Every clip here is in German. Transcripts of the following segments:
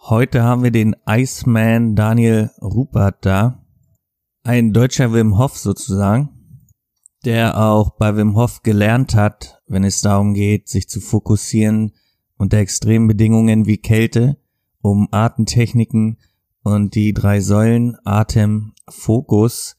Heute haben wir den Iceman Daniel Ruppert da, ein deutscher Wim Hof sozusagen, der auch bei Wim Hof gelernt hat, wenn es darum geht, sich zu fokussieren unter extremen Bedingungen wie Kälte, um Atemtechniken und die 3 Säulen Atem, Fokus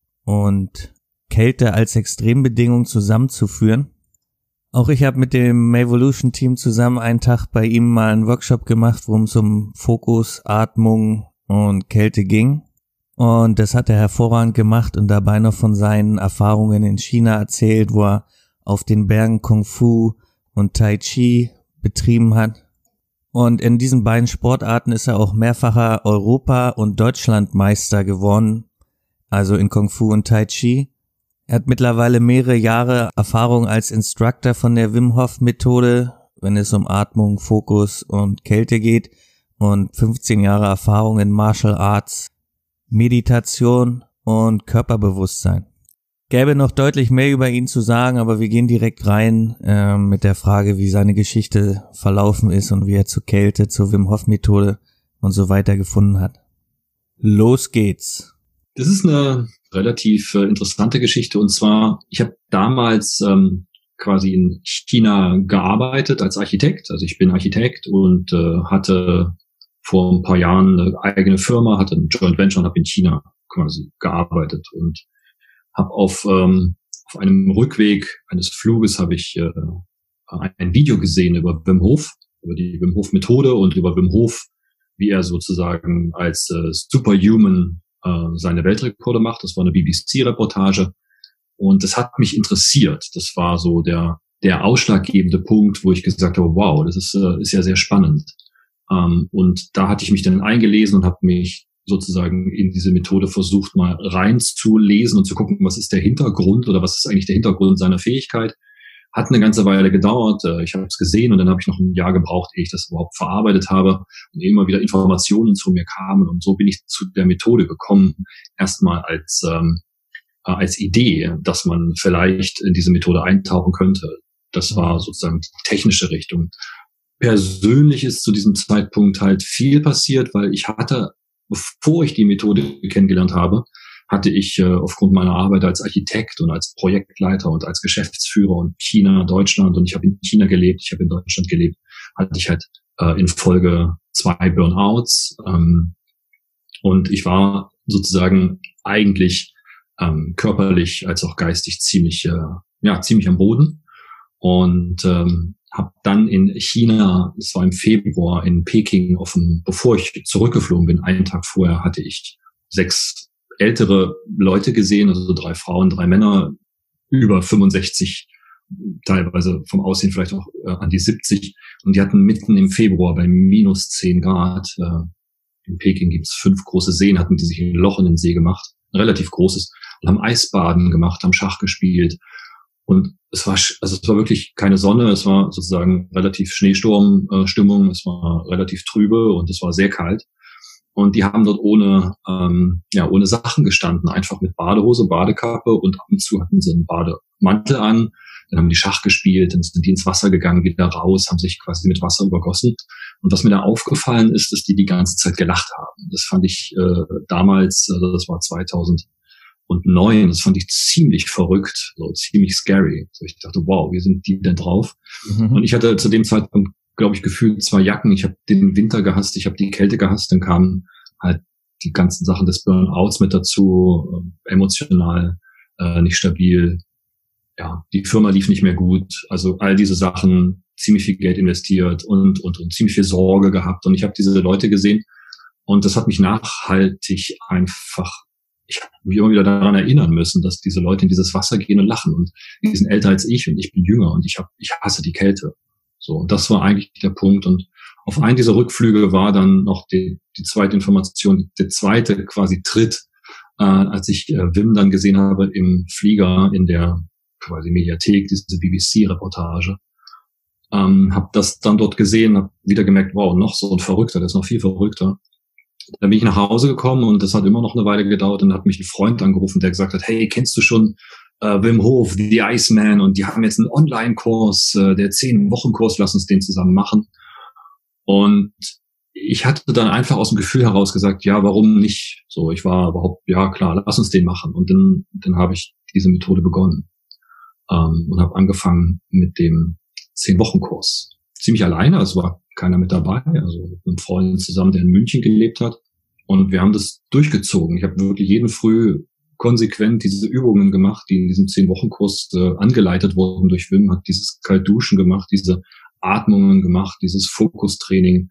und Kälte als Extrembedingung zusammenzuführen. Auch ich habe mit dem Mavolution-Team zusammen einen Tag bei ihm mal einen Workshop gemacht, worum es um Fokus, Atmung und Kälte ging. Und das hat er hervorragend gemacht und dabei noch von seinen Erfahrungen in China erzählt, wo er auf den Bergen Kung Fu und Tai Chi betrieben hat. Und in diesen beiden Sportarten ist er auch mehrfacher Europa- und Deutschlandmeister geworden, also in Kung Fu und Tai Chi. Er hat mittlerweile mehrere Jahre Erfahrung als Instructor von der Wim Hof Methode, wenn es um Atmung, Fokus und Kälte geht, und 15 Jahre Erfahrung in Martial Arts, Meditation und Körperbewusstsein. Gäbe noch deutlich mehr über ihn zu sagen, aber wir gehen direkt rein mit der Frage, wie seine Geschichte verlaufen ist und wie er zur Kälte, zur Wim Hof Methode und so weiter gefunden hat. Los geht's. Das ist eine relativ interessante Geschichte, und zwar, ich habe damals quasi in China gearbeitet als Architekt. Also ich bin Architekt und hatte vor ein paar Jahren eine eigene Firma, hatte ein Joint Venture und habe in China quasi gearbeitet und habe auf einem Rückweg eines Fluges habe ich ein Video gesehen über Wim Hof, über die Wim Hof Methode und über Wim Hof, wie er sozusagen als Superhuman seine Weltrekorde macht. Das war eine BBC-Reportage und das hat mich interessiert. Das war so der ausschlaggebende Punkt, wo ich gesagt habe, wow, das ist ja sehr spannend. Und da hatte ich mich dann eingelesen und habe mich sozusagen in diese Methode versucht, mal reinzulesen und zu gucken, was ist der Hintergrund oder was ist eigentlich der Hintergrund seiner Fähigkeit. Hat eine ganze Weile gedauert. Ich habe es gesehen und dann habe ich noch ein Jahr gebraucht, ehe ich das überhaupt verarbeitet habe und immer wieder Informationen zu mir kamen. Und so bin ich zu der Methode gekommen, erstmal als Idee, dass man vielleicht in diese Methode eintauchen könnte. Das war sozusagen die technische Richtung. Persönlich ist zu diesem Zeitpunkt halt viel passiert, weil ich hatte, bevor ich die Methode kennengelernt habe, hatte ich aufgrund meiner Arbeit als Architekt und als Projektleiter und als Geschäftsführer und China, Deutschland, und ich habe in China gelebt, ich habe in Deutschland gelebt, hatte ich halt in Folge 2 Burnouts und ich war sozusagen eigentlich körperlich als auch geistig ziemlich am Boden und habe dann in China, das war im Februar in Peking, bevor ich zurückgeflogen bin, einen Tag vorher hatte ich 6 ältere Leute gesehen, also 3 Frauen, 3 Männer, über 65, teilweise vom Aussehen vielleicht auch an die 70. Und die hatten mitten im Februar bei minus 10 Grad, in Peking gibt's 5 große Seen, hatten die sich ein Loch in den See gemacht, ein relativ großes, und haben Eisbaden gemacht, haben Schach gespielt. Und es war wirklich keine Sonne, es war sozusagen relativ Schneesturmstimmung, es war relativ trübe und es war sehr kalt. Und die haben dort ohne Sachen gestanden, einfach mit Badehose, Badekappe, und ab und zu hatten sie einen Bademantel an. Dann haben die Schach gespielt, dann sind die ins Wasser gegangen, wieder raus, haben sich quasi mit Wasser übergossen. Und was mir da aufgefallen ist, dass die ganze Zeit gelacht haben. Das fand ich damals, also das war 2009, das fand ich ziemlich verrückt, so ziemlich scary. So, ich dachte, wow, wie sind die denn drauf? Und ich hatte zu dem Zeitpunkt, glaube ich, gefühlt 2 Jacken. Ich habe den Winter gehasst, ich habe die Kälte gehasst. Dann kamen halt die ganzen Sachen des Burnouts mit dazu, emotional nicht stabil. Ja, die Firma lief nicht mehr gut. Also all diese Sachen, ziemlich viel Geld investiert und ziemlich viel Sorge gehabt. Und ich habe diese Leute gesehen und das hat mich nachhaltig einfach, ich habe mich immer wieder daran erinnern müssen, dass diese Leute in dieses Wasser gehen und lachen. Und die sind älter als ich und ich bin jünger und ich hasse die Kälte. So, und das war eigentlich der Punkt. Und auf einen dieser Rückflüge war dann noch die zweite Information, der zweite quasi Tritt, als ich Wim dann gesehen habe im Flieger in der quasi Mediathek, diese BBC-Reportage. Habe das dann dort gesehen, habe wieder gemerkt, wow, noch so ein Verrückter, der ist noch viel verrückter. Dann bin ich nach Hause gekommen und das hat immer noch eine Weile gedauert und dann hat mich ein Freund angerufen, der gesagt hat, hey, kennst du schon Wim Hof, The Iceman, und die haben jetzt einen Online-Kurs, der 10-Wochen-Kurs, lass uns den zusammen machen. Und ich hatte dann einfach aus dem Gefühl heraus gesagt, ja, warum nicht? So, ich war überhaupt, ja klar, lass uns den machen. Und dann habe ich diese Methode begonnen und habe angefangen mit dem 10-Wochen-Kurs. Ziemlich alleine, es war keiner mit dabei, also mit einem Freund zusammen, der in München gelebt hat. Und wir haben das durchgezogen. Ich habe wirklich jeden Früh konsequent diese Übungen gemacht, die in diesem 10-Wochen-Kurs angeleitet wurden durch Wim, hat dieses Kaltduschen gemacht, diese Atmungen gemacht, dieses Fokustraining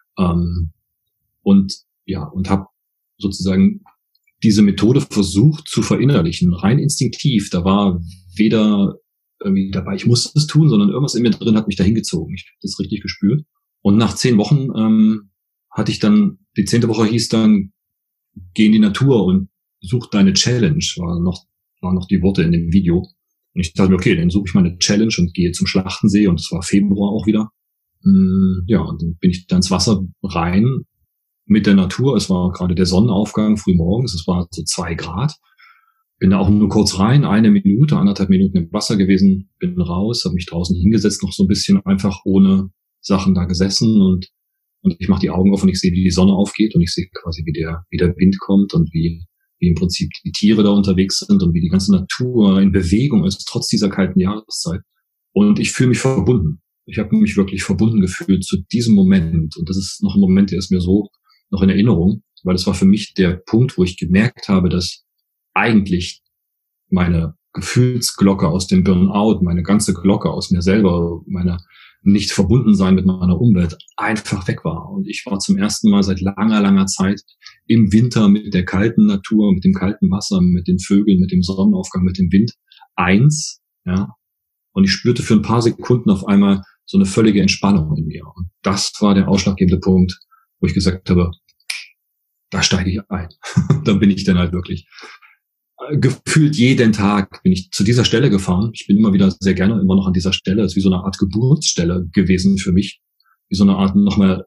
und habe sozusagen diese Methode versucht zu verinnerlichen, rein instinktiv. Da war weder irgendwie dabei, ich musste es tun, sondern irgendwas in mir drin hat mich dahin gezogen. Ich habe das richtig gespürt. Und nach 10 Wochen hatte ich dann, die 10. Woche hieß dann, geh in die Natur und such deine Challenge, waren noch die Worte in dem Video. Und ich dachte mir, okay, dann suche ich meine Challenge und gehe zum Schlachtensee, und es war Februar auch wieder. Ja, und dann bin ich da ins Wasser rein mit der Natur. Es war gerade der Sonnenaufgang früh morgens, es war so 2 Grad. Bin da auch nur kurz rein, 1 Minute, 1,5 Minuten im Wasser gewesen, bin raus, habe mich draußen hingesetzt, noch so ein bisschen einfach ohne Sachen da gesessen und ich mache die Augen auf und ich sehe, wie die Sonne aufgeht und ich sehe quasi, wie der Wind kommt und wie im Prinzip die Tiere da unterwegs sind und wie die ganze Natur in Bewegung ist, trotz dieser kalten Jahreszeit. Und ich fühle mich verbunden. Ich habe mich wirklich verbunden gefühlt zu diesem Moment. Und das ist noch ein Moment, der ist mir so noch in Erinnerung, weil es war für mich der Punkt, wo ich gemerkt habe, dass eigentlich meine Gefühlsglocke aus dem Burnout, meine ganze Glocke aus mir selber, meine nicht verbunden sein mit meiner Umwelt einfach weg war. Und ich war zum ersten Mal seit langer, langer Zeit im Winter mit der kalten Natur, mit dem kalten Wasser, mit den Vögeln, mit dem Sonnenaufgang, mit dem Wind eins, ja. Und ich spürte für ein paar Sekunden auf einmal so eine völlige Entspannung in mir. Und das war der ausschlaggebende Punkt, wo ich gesagt habe, da steige ich ein. Dann bin ich dann halt wirklich gefühlt jeden Tag bin ich zu dieser Stelle gefahren. Ich bin immer wieder sehr gerne immer noch an dieser Stelle. Es ist wie so eine Art Geburtsstelle gewesen für mich. Wie so eine Art nochmal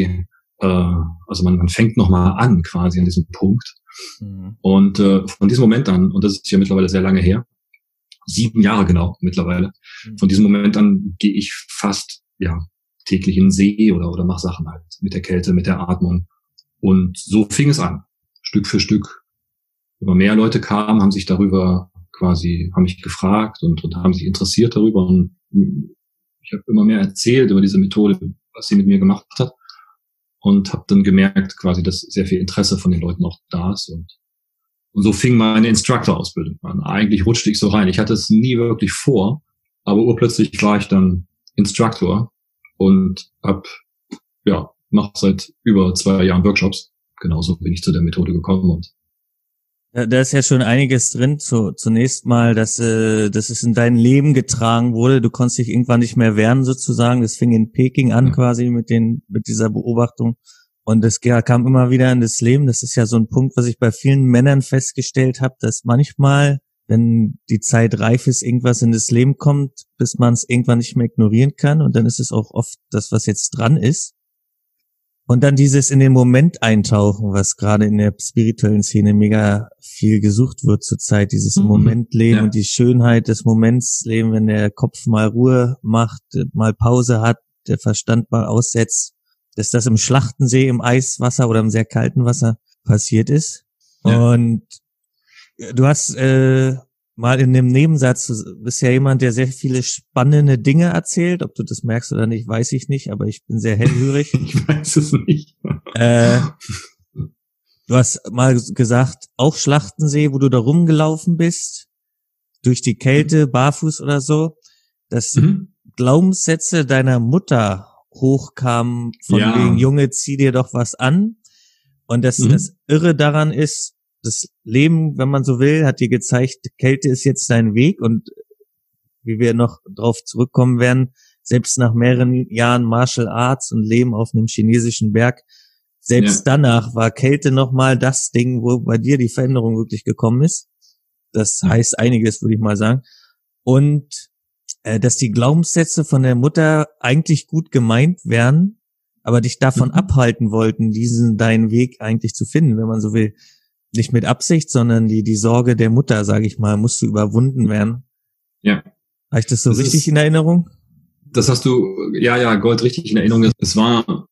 also man fängt nochmal an quasi an diesem Punkt. Mhm. Und von diesem Moment an, und das ist ja mittlerweile sehr lange her, 7 Jahre genau mittlerweile, von diesem Moment an gehe ich fast täglich in den See oder mache Sachen halt mit der Kälte, mit der Atmung. Und so fing es an, Stück für Stück. Immer mehr Leute kamen, haben sich darüber haben mich gefragt und haben sich interessiert darüber. Und ich habe immer mehr erzählt über diese Methode, was sie mit mir gemacht hat. Und habe dann gemerkt quasi, dass sehr viel Interesse von den Leuten auch da ist. Und so fing meine Instructor-Ausbildung an. Eigentlich rutschte ich so rein. Ich hatte es nie wirklich vor, aber urplötzlich war ich dann Instructor und mache seit über 2 Jahren Workshops. Genauso bin ich zu der Methode gekommen. Und da ist ja schon einiges drin. Zunächst mal, dass es in dein Leben getragen wurde. Du konntest dich irgendwann nicht mehr wehren sozusagen. Das fing in Peking an quasi mit dieser Beobachtung. Und es kam immer wieder in das Leben. Das ist ja so ein Punkt, was ich bei vielen Männern festgestellt habe, dass manchmal, wenn die Zeit reif ist, irgendwas in das Leben kommt, bis man es irgendwann nicht mehr ignorieren kann. Und dann ist es auch oft das, was jetzt dran ist. Und dann dieses in den Moment eintauchen, was gerade in der spirituellen Szene mega viel gesucht wird zurzeit, dieses im Moment leben und die Schönheit des Moments leben, wenn der Kopf mal Ruhe macht, mal Pause hat, der Verstand mal aussetzt, dass das im Schlachtensee, im Eiswasser oder im sehr kalten Wasser passiert ist. Ja. Und du hast mal in dem Nebensatz, du bist ja jemand, der sehr viele spannende Dinge erzählt. Ob du das merkst oder nicht, weiß ich nicht, aber ich bin sehr hellhörig. Ich weiß es nicht. Du hast mal gesagt, auch Schlachtensee, wo du da rumgelaufen bist, durch die Kälte, barfuß oder so, dass Glaubenssätze deiner Mutter hochkamen, von wegen, Junge, zieh dir doch was an. Und das Irre daran ist, das Leben, wenn man so will, hat dir gezeigt, Kälte ist jetzt dein Weg, und wie wir noch drauf zurückkommen werden, selbst nach mehreren Jahren Martial Arts und Leben auf einem chinesischen Berg, selbst danach war Kälte nochmal das Ding, wo bei dir die Veränderung wirklich gekommen ist. Das heißt einiges, würde ich mal sagen. Und dass die Glaubenssätze von der Mutter eigentlich gut gemeint wären, aber dich davon abhalten wollten, deinen Weg eigentlich zu finden, wenn man so will. Nicht mit Absicht, sondern die Sorge der Mutter, sage ich mal, musste überwunden werden. Ja. Habe ich das so richtig in Erinnerung? Das hast du, goldrichtig in Erinnerung. Es war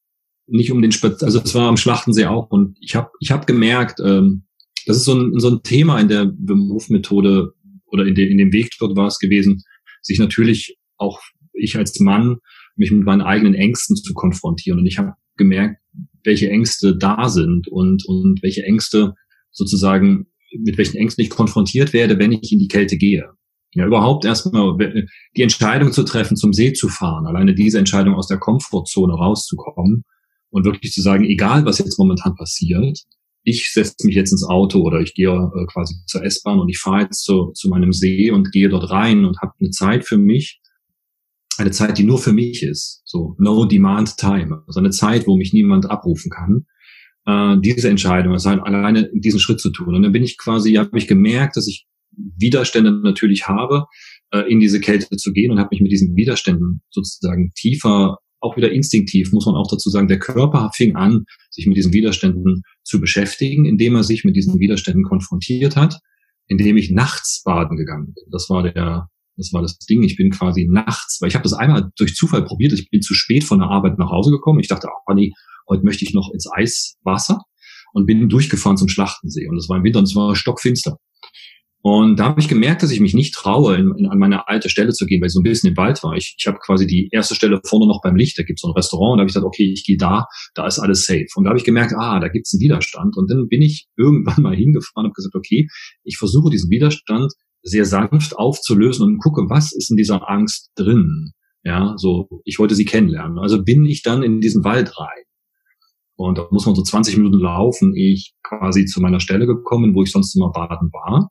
nicht um den also es war am Schlachtensee auch, und ich hab gemerkt, das ist so ein Thema in der Wim Hof Methode oder in dem Weg dort war es gewesen, sich natürlich auch ich als Mann mich mit meinen eigenen Ängsten zu konfrontieren. Und ich habe gemerkt, welche Ängste da sind und welche Ängste sozusagen, mit welchen Ängsten ich konfrontiert werde, wenn ich in die Kälte gehe. Ja, überhaupt erstmal die Entscheidung zu treffen, zum See zu fahren, alleine diese Entscheidung aus der Komfortzone rauszukommen und wirklich zu sagen, egal was jetzt momentan passiert, ich setze mich jetzt ins Auto oder ich gehe quasi zur S-Bahn und ich fahre jetzt zu meinem See und gehe dort rein und habe eine Zeit für mich, eine Zeit, die nur für mich ist, so no demand time, also eine Zeit, wo mich niemand abrufen kann. Diese Entscheidung, also halt alleine diesen Schritt zu tun. Und dann habe ich gemerkt, dass ich Widerstände natürlich habe, in diese Kälte zu gehen, und habe mich mit diesen Widerständen sozusagen tiefer, auch wieder instinktiv, muss man auch dazu sagen, der Körper fing an, sich mit diesen Widerständen zu beschäftigen, indem er sich mit diesen Widerständen konfrontiert hat, indem ich nachts baden gegangen bin. Das war das Ding. Ich bin quasi nachts, weil ich habe das einmal durch Zufall probiert. Ich bin zu spät von der Arbeit nach Hause gekommen. Ich dachte, nee, heute möchte ich noch ins Eiswasser, und bin durchgefahren zum Schlachtensee. Und es war im Winter und es war stockfinster. Und da habe ich gemerkt, dass ich mich nicht traue, an meine alte Stelle zu gehen, weil ich so ein bisschen im Wald war. Ich habe quasi die erste Stelle vorne noch beim Licht, da gibt's so ein Restaurant, und da habe ich gesagt, okay, ich gehe da ist alles safe. Und da habe ich gemerkt, da gibt's einen Widerstand. Und dann bin ich irgendwann mal hingefahren und habe gesagt, okay, ich versuche diesen Widerstand sehr sanft aufzulösen und gucke, was ist in dieser Angst drin. Ja, so, ich wollte sie kennenlernen. Also bin ich dann in diesen Wald rein. Und da muss man so 20 Minuten laufen, ehe ich quasi zu meiner Stelle gekommen, wo ich sonst immer baden war.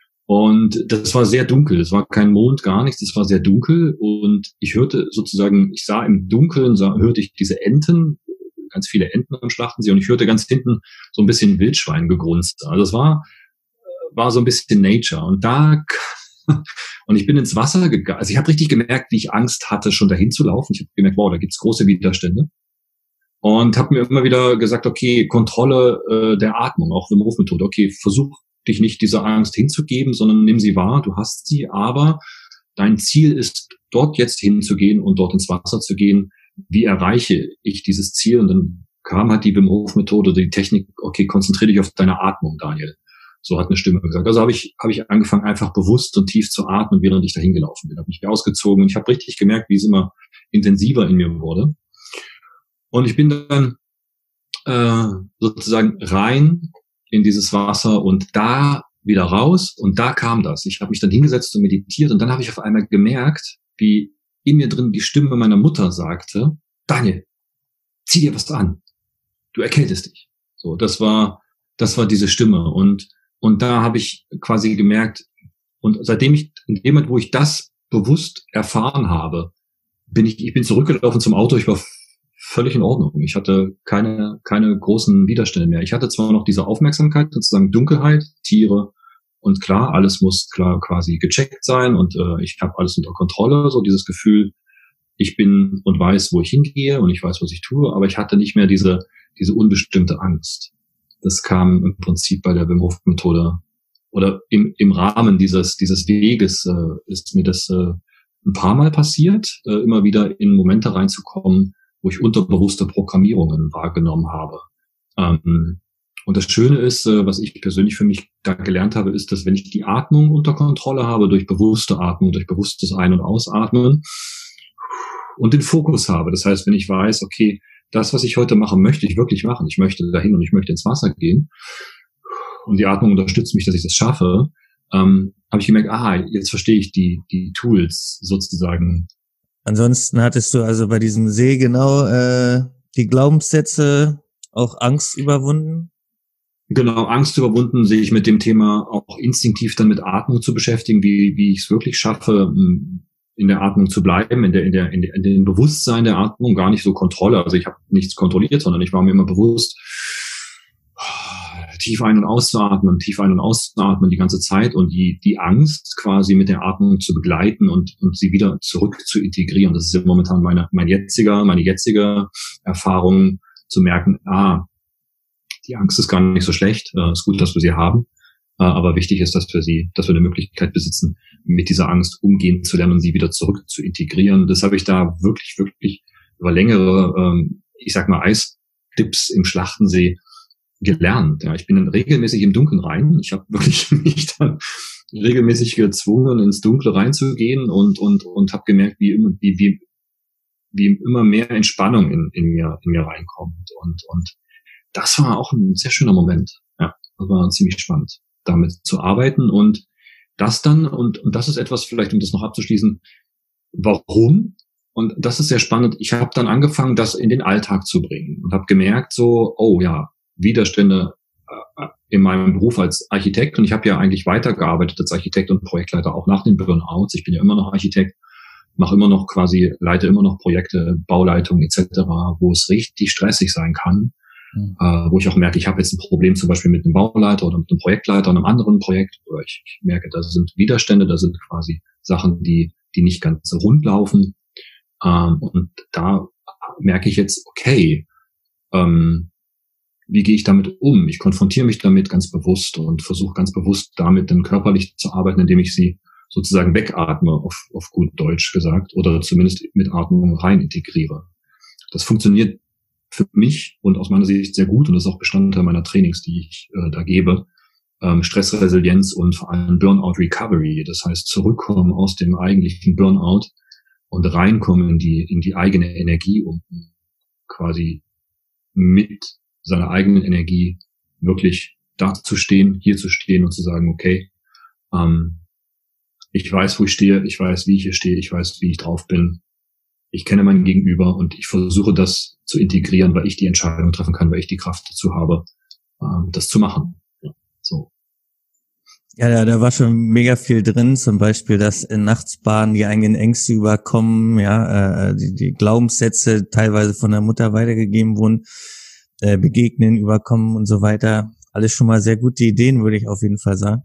Und das war sehr dunkel. Es war kein Mond, gar nichts. Es war sehr dunkel. Und ich hörte sozusagen, ich sah im Dunkeln, hörte ich diese Enten, ganz viele Enten am Schlachtensee. Und ich hörte ganz hinten so ein bisschen Wildschweingegrunzt. Also es war so ein bisschen Nature. Und ich bin ins Wasser gegangen. Also ich habe richtig gemerkt, wie ich Angst hatte, schon dahin zu laufen. Ich habe gemerkt, wow, da gibt's große Widerstände. Und habe mir immer wieder gesagt, okay, Kontrolle der Atmung, auch Wim Hof Methode. Okay, versuch dich nicht dieser Angst hinzugeben, sondern nimm sie wahr, du hast sie, aber dein Ziel ist, dort jetzt hinzugehen und dort ins Wasser zu gehen. Wie erreiche ich dieses Ziel? Und dann kam halt die Wim Hof Methode, die Technik, okay, konzentriere dich auf deine Atmung, Daniel. So hat eine Stimme gesagt. Also habe ich angefangen, einfach bewusst und tief zu atmen, während ich dahin gelaufen bin. Habe mich ausgezogen und ich habe richtig gemerkt, wie es immer intensiver in mir wurde. Und ich bin dann sozusagen rein in dieses Wasser und da wieder raus, und da kam das. Ich habe mich dann hingesetzt und meditiert, und dann habe ich auf einmal gemerkt, wie in mir drin die Stimme meiner Mutter sagte, Daniel, zieh dir was an. Du erkältest dich. So, das war diese Stimme, und da habe ich quasi gemerkt, und seitdem in dem Moment, wo ich das bewusst erfahren habe, ich bin zurückgelaufen zum Auto, ich war völlig in Ordnung. Ich hatte keine großen Widerstände mehr. Ich hatte zwar noch diese Aufmerksamkeit, sozusagen Dunkelheit, Tiere, und klar, alles muss klar quasi gecheckt sein, und ich habe alles unter Kontrolle, so dieses Gefühl, ich bin und weiß, wo ich hingehe, und ich weiß, was ich tue, aber ich hatte nicht mehr diese unbestimmte Angst. Das kam im Prinzip bei der Wim Hof Methode oder im Rahmen dieses Weges ist mir das ein paar Mal passiert, immer wieder in Momente reinzukommen, wo ich unterbewusste Programmierungen wahrgenommen habe. Und das Schöne ist, was ich persönlich für mich da gelernt habe, ist, dass wenn ich die Atmung unter Kontrolle habe, durch bewusste Atmung, durch bewusstes Ein- und Ausatmen und den Fokus habe. Das heißt, wenn ich weiß, okay, das, was ich heute mache, möchte ich wirklich machen. Ich möchte dahin und ich möchte ins Wasser gehen. Und die Atmung unterstützt mich, dass ich das schaffe. Habe ich gemerkt, jetzt verstehe ich die Tools sozusagen. Ansonsten hattest du also bei diesem See genau die Glaubenssätze, auch Angst überwunden? Genau, Angst überwunden, sehe ich mit dem Thema auch instinktiv dann mit Atmung zu beschäftigen, wie ich es wirklich schaffe, in der Atmung zu bleiben, in dem Bewusstsein der Atmung, gar nicht so Kontrolle. Also ich habe nichts kontrolliert, sondern ich war mir immer bewusst, tief ein- und auszuatmen die ganze Zeit, und die Angst quasi mit der Atmung zu begleiten und sie wieder zurück zu integrieren. Das ist ja momentan meine jetzige Erfahrung, zu merken, die Angst ist gar nicht so schlecht, ist gut, dass wir sie haben, aber wichtig ist, dass wir eine Möglichkeit besitzen, mit dieser Angst umgehen zu lernen und sie wieder zurück zu integrieren. Das habe ich da wirklich, wirklich über längere, ich sag mal, Dips im Schlachtensee gelernt. Ja, ich bin dann regelmäßig im Dunkeln rein. Ich habe wirklich mich dann regelmäßig gezwungen, ins Dunkle reinzugehen und habe gemerkt, wie immer mehr Entspannung in mir reinkommt. Und das war auch ein sehr schöner Moment. Ja, das war ziemlich spannend, damit zu arbeiten und das dann, und das ist etwas, vielleicht um das noch abzuschließen, warum? Und das ist sehr spannend. Ich habe dann angefangen, das in den Alltag zu bringen und habe gemerkt, so, oh ja, Widerstände in meinem Beruf als Architekt. Und ich habe ja eigentlich weitergearbeitet als Architekt und Projektleiter, auch nach den Burnouts. Ich bin ja immer noch Architekt, mache immer noch quasi, leite immer noch Projekte, Bauleitung etc., wo es richtig stressig sein kann. Wo ich auch merke, ich habe jetzt ein Problem zum Beispiel mit einem Bauleiter oder mit einem Projektleiter und einem anderen Projekt, oder ich merke, da sind Widerstände, da sind quasi Sachen, die nicht ganz so rund laufen. Und da merke ich jetzt, okay, wie gehe ich damit um? Ich konfrontiere mich damit ganz bewusst und versuche ganz bewusst damit dann körperlich zu arbeiten, indem ich sie sozusagen wegatme, auf gut Deutsch gesagt, oder zumindest mit Atmung rein integriere. Das funktioniert für mich und aus meiner Sicht sehr gut und das ist auch Bestandteil meiner Trainings, die ich da gebe. Stressresilienz und vor allem Burnout Recovery, das heißt zurückkommen aus dem eigentlichen Burnout und reinkommen in die eigene Energie, um quasi mit seiner eigenen Energie wirklich da zu stehen, hier zu stehen und zu sagen, okay, ich weiß, wo ich stehe, ich weiß, wie ich hier stehe, ich weiß, wie ich drauf bin. Ich kenne mein Gegenüber und ich versuche das zu integrieren, weil ich die Entscheidung treffen kann, weil ich die Kraft dazu habe, das zu machen. Ja, so. Ja, da war schon mega viel drin, zum Beispiel, dass in Nachtsbahnen die eigenen Ängste überkommen, ja, die Glaubenssätze teilweise von der Mutter weitergegeben wurden, begegnen, überkommen und so weiter. Alles schon mal sehr gute Ideen, würde ich auf jeden Fall sagen.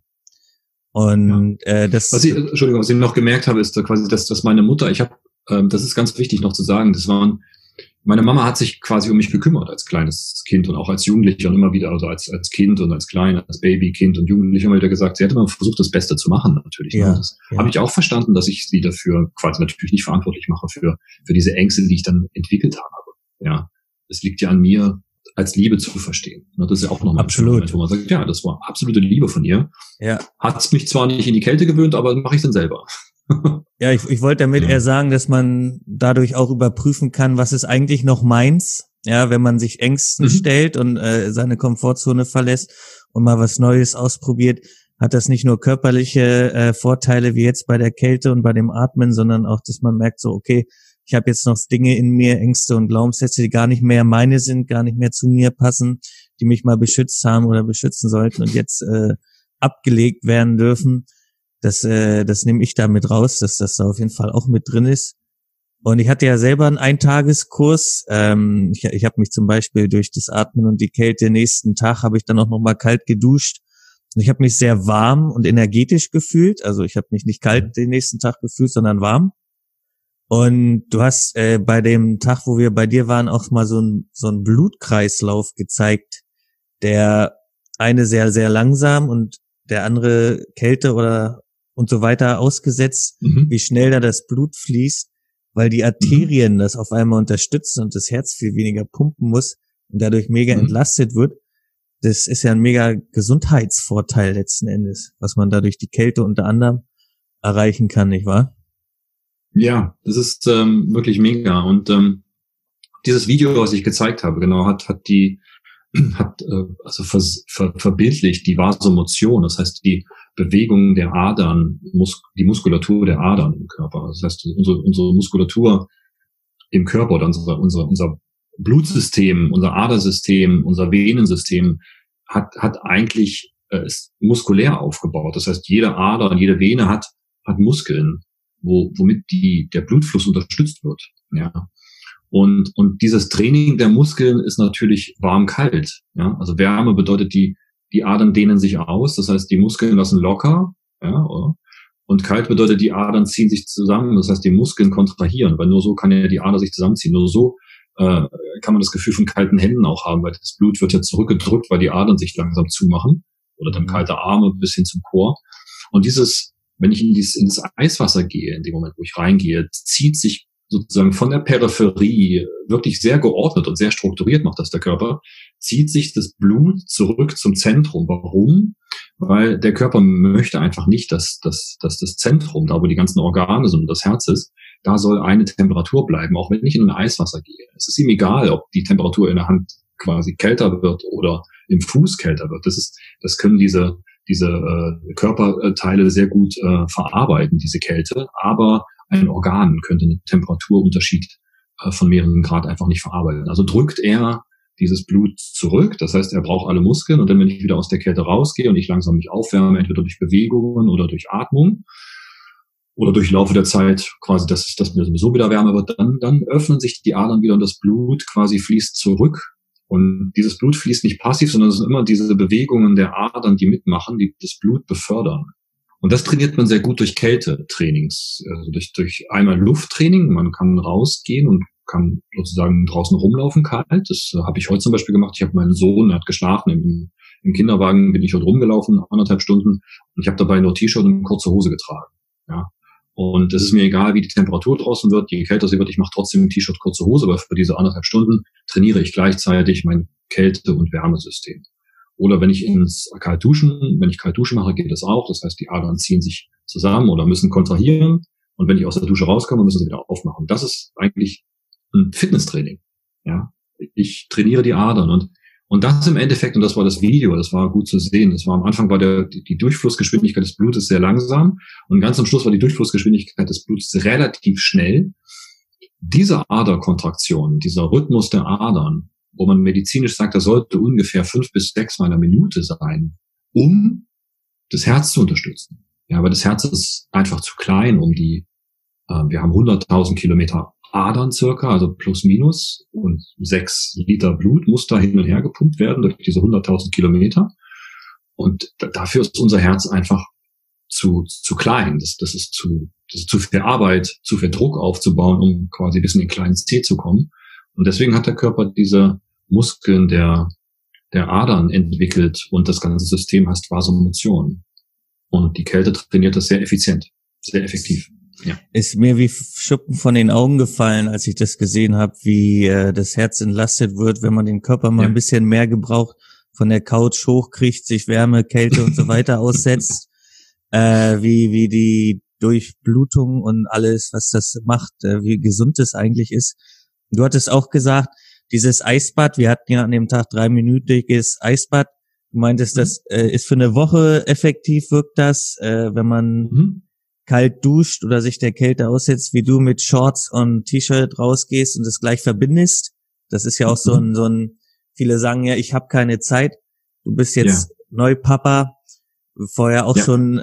Und was ich noch gemerkt habe, ist da quasi, dass meine Mutter, das ist ganz wichtig noch zu sagen, meine Mama hat sich quasi um mich gekümmert als kleines Kind und auch als Jugendlicher und immer wieder, also als Kind und als Baby, Kind und Jugendlicher immer wieder gesagt, sie hat immer versucht, das Beste zu machen, natürlich. Ja, das habe ich auch verstanden, dass ich sie dafür quasi natürlich nicht verantwortlich mache für diese Ängste, die ich dann entwickelt habe. Ja, es liegt ja an mir, als Liebe zu verstehen. Das ist ja auch nochmal absolut, Moment, wo man sagt, ja, das war absolute Liebe von ihr. Ja. Hat's mich zwar nicht in die Kälte gewöhnt, aber mache ich dann selber. Ja, ich wollte damit eher sagen, dass man dadurch auch überprüfen kann, was ist eigentlich noch meins, ja, wenn man sich Ängsten stellt und seine Komfortzone verlässt und mal was Neues ausprobiert, hat das nicht nur körperliche Vorteile wie jetzt bei der Kälte und bei dem Atmen, sondern auch, dass man merkt so, okay, ich habe jetzt noch Dinge in mir, Ängste und Glaubenssätze, die gar nicht mehr meine sind, gar nicht mehr zu mir passen, die mich mal beschützt haben oder beschützen sollten und jetzt abgelegt werden dürfen. Das nehme ich da mit raus, dass das da auf jeden Fall auch mit drin ist. Und ich hatte ja selber einen Eintageskurs. Ich habe mich zum Beispiel durch das Atmen und die Kälte nächsten Tag habe ich dann auch nochmal kalt geduscht. Und ich habe mich sehr warm und energetisch gefühlt. Also ich habe mich nicht kalt den nächsten Tag gefühlt, sondern warm. Und du hast bei dem Tag, wo wir bei dir waren, auch mal so einen Blutkreislauf gezeigt, der eine sehr, sehr langsam und der andere Kälte oder und so weiter ausgesetzt, wie schnell da das Blut fließt, weil die Arterien das auf einmal unterstützen und das Herz viel weniger pumpen muss und dadurch mega entlastet wird. Das ist ja ein mega Gesundheitsvorteil letzten Endes, was man dadurch die Kälte unter anderem erreichen kann, nicht wahr? Ja, das ist wirklich mega. Und dieses Video, was ich gezeigt habe, genau, hat verbildlicht die Vasomotion, das heißt die Bewegung der Adern, die Muskulatur der Adern im Körper. Das heißt, unsere Muskulatur im Körper oder unser Blutsystem, unser Adersystem, unser Venensystem hat eigentlich ist muskulär aufgebaut. Das heißt, jede Ader und jede Vene hat Muskeln, womit der Blutfluss unterstützt wird. Ja. Und dieses Training der Muskeln ist natürlich warm-kalt. Ja? Also Wärme bedeutet, die Adern dehnen sich aus, das heißt, die Muskeln lassen locker. Ja? Und kalt bedeutet, die Adern ziehen sich zusammen, das heißt, die Muskeln kontrahieren, weil nur so kann ja die Ader sich zusammenziehen. Nur so kann man das Gefühl von kalten Händen auch haben, weil das Blut wird ja zurückgedrückt, weil die Adern sich langsam zumachen. Oder dann kalte Arme bis hin zum Chor. Und wenn ich in das Eiswasser gehe, in dem Moment, wo ich reingehe, zieht sich sozusagen von der Peripherie wirklich sehr geordnet und sehr strukturiert macht das der Körper, zieht sich das Blut zurück zum Zentrum. Warum? Weil der Körper möchte einfach nicht, dass das Zentrum, da wo die ganzen Organe sind und das Herz ist, da soll eine Temperatur bleiben, auch wenn ich in ein Eiswasser gehe. Es ist ihm egal, ob die Temperatur in der Hand quasi kälter wird oder im Fuß kälter wird. Das können diese Körperteile sehr gut verarbeiten, diese Kälte, aber ein Organ könnte einen Temperaturunterschied von mehreren Grad einfach nicht verarbeiten. Also drückt er dieses Blut zurück, das heißt, er braucht alle Muskeln, und dann, wenn ich wieder aus der Kälte rausgehe und ich langsam mich aufwärme, entweder durch Bewegungen oder durch Atmung oder durch Laufe der Zeit quasi, dass mir sowieso wieder wärmer wird, dann öffnen sich die Adern wieder und das Blut quasi fließt zurück. Und dieses Blut fließt nicht passiv, sondern es sind immer diese Bewegungen der Adern, die mitmachen, die das Blut befördern. Und das trainiert man sehr gut durch Kältetrainings, also durch einmal Lufttraining. Man kann rausgehen und kann sozusagen draußen rumlaufen kalt. Das habe ich heute zum Beispiel gemacht. Ich habe meinen Sohn, der hat geschlafen, im Kinderwagen bin ich heute rumgelaufen, 1,5 Stunden. Und ich habe dabei nur T-Shirt und kurze Hose getragen. Ja. Und es ist mir egal, wie die Temperatur draußen wird, je kälter sie wird, ich mache trotzdem ein T-Shirt, kurze Hose, aber für diese 1,5 Stunden trainiere ich gleichzeitig mein Kälte- und Wärmesystem. Oder wenn ich kalt duschen mache, geht das auch. Das heißt, die Adern ziehen sich zusammen oder müssen kontrahieren. Und wenn ich aus der Dusche rauskomme, müssen sie wieder aufmachen. Das ist eigentlich ein Fitnesstraining. Ja, ich trainiere die Adern und das im Endeffekt, und das war das Video, das war gut zu sehen. Das war am Anfang die Durchflussgeschwindigkeit des Blutes sehr langsam und ganz am Schluss war die Durchflussgeschwindigkeit des Blutes relativ schnell. Diese Aderkontraktion, dieser Rhythmus der Adern, wo man medizinisch sagt, das sollte ungefähr 5 bis 6 Mal in der Minute sein, um das Herz zu unterstützen. Ja, aber das Herz ist einfach zu klein, wir haben 100.000 Kilometer Adern circa, also plus minus, und 6 Liter Blut muss da hin und her gepumpt werden durch diese 100.000 Kilometer. Und dafür ist unser Herz einfach zu klein. Das ist zu viel Arbeit, zu viel Druck aufzubauen, um quasi bis in den kleinen C zu kommen. Und deswegen hat der Körper diese Muskeln der Adern entwickelt und das ganze System heißt Vasomotion. Und die Kälte trainiert das sehr effizient, sehr effektiv. Ja. Ist mir wie Schuppen von den Augen gefallen, als ich das gesehen habe, wie das Herz entlastet wird, wenn man den Körper mal ein bisschen mehr gebraucht, von der Couch hochkriegt, sich Wärme, Kälte und so weiter aussetzt, wie die Durchblutung und alles, was das macht, wie gesund das eigentlich ist. Du hattest auch gesagt, dieses Eisbad, wir hatten ja an dem Tag 3-minütiges Eisbad. Du meintest, das ist für eine Woche effektiv, wirkt das, wenn man kalt duscht oder sich der Kälte aussetzt, wie du mit Shorts und T-Shirt rausgehst und das gleich verbindest. Das ist ja auch so ein, viele sagen ja, ich habe keine Zeit. Du bist jetzt Neupapa, vorher auch schon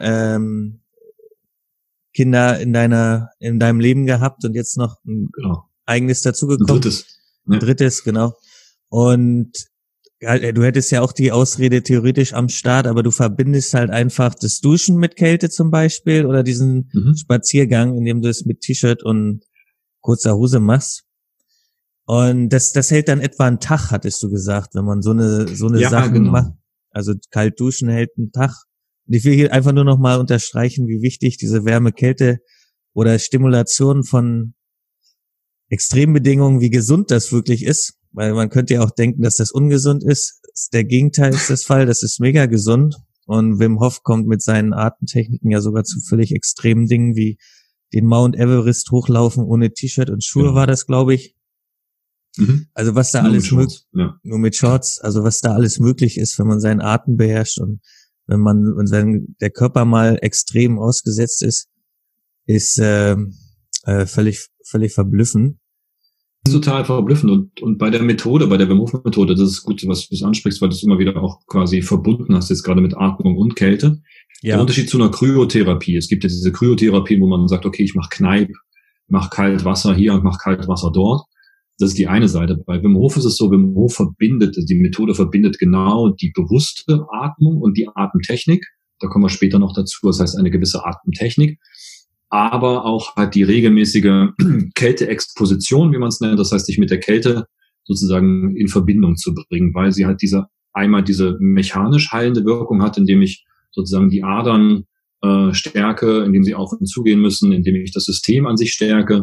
Kinder in deinem Leben gehabt und jetzt noch ein eigenes dazugekommen. Ein drittes, genau. Und du hättest ja auch die Ausrede theoretisch am Start, aber du verbindest halt einfach das Duschen mit Kälte zum Beispiel oder diesen Spaziergang, indem du es mit T-Shirt und kurzer Hose machst. Und das hält dann etwa einen Tag, hattest du gesagt, wenn man so eine Sachen macht. Also kalt duschen hält einen Tag. Und ich will hier einfach nur noch mal unterstreichen, wie wichtig diese Wärme, Kälte oder Stimulation von Extrembedingungen, wie gesund das wirklich ist. Weil man könnte ja auch denken, dass das ungesund ist. Der Gegenteil ist das Fall, das ist mega gesund. Und Wim Hof kommt mit seinen Atemtechniken ja sogar zu völlig extremen Dingen wie den Mount Everest hochlaufen ohne T-Shirt und Schuhe war das, glaube ich. Also was da alles möglich, nur mit Shorts, also was da alles möglich ist, wenn man seinen Atem beherrscht und wenn der Körper mal extrem ausgesetzt ist völlig verblüffend. Das ist total verblüffend und bei der Methode, bei der Wim Hof Methode, das ist gut, was du ansprichst, weil du es immer wieder auch quasi verbunden hast, jetzt gerade mit Atmung und Kälte. Ja. Der Unterschied zu einer Kryotherapie. Es gibt ja diese Kryotherapie, wo man sagt, okay, ich mache Kneipp, mach kalt Wasser hier und mach kalt Wasser dort. Das ist die eine Seite. Bei Wim Hof ist es so, Wim Hof die Methode verbindet genau die bewusste Atmung und die Atemtechnik. Da kommen wir später noch dazu. Das heißt, eine gewisse Atemtechnik. Aber auch halt die regelmäßige Kälteexposition, wie man es nennt. Das heißt, sich mit der Kälte sozusagen in Verbindung zu bringen, weil sie halt einmal diese mechanisch heilende Wirkung hat, indem ich sozusagen die Adern stärke, indem sie auf und zugehen müssen, indem ich das System an sich stärke.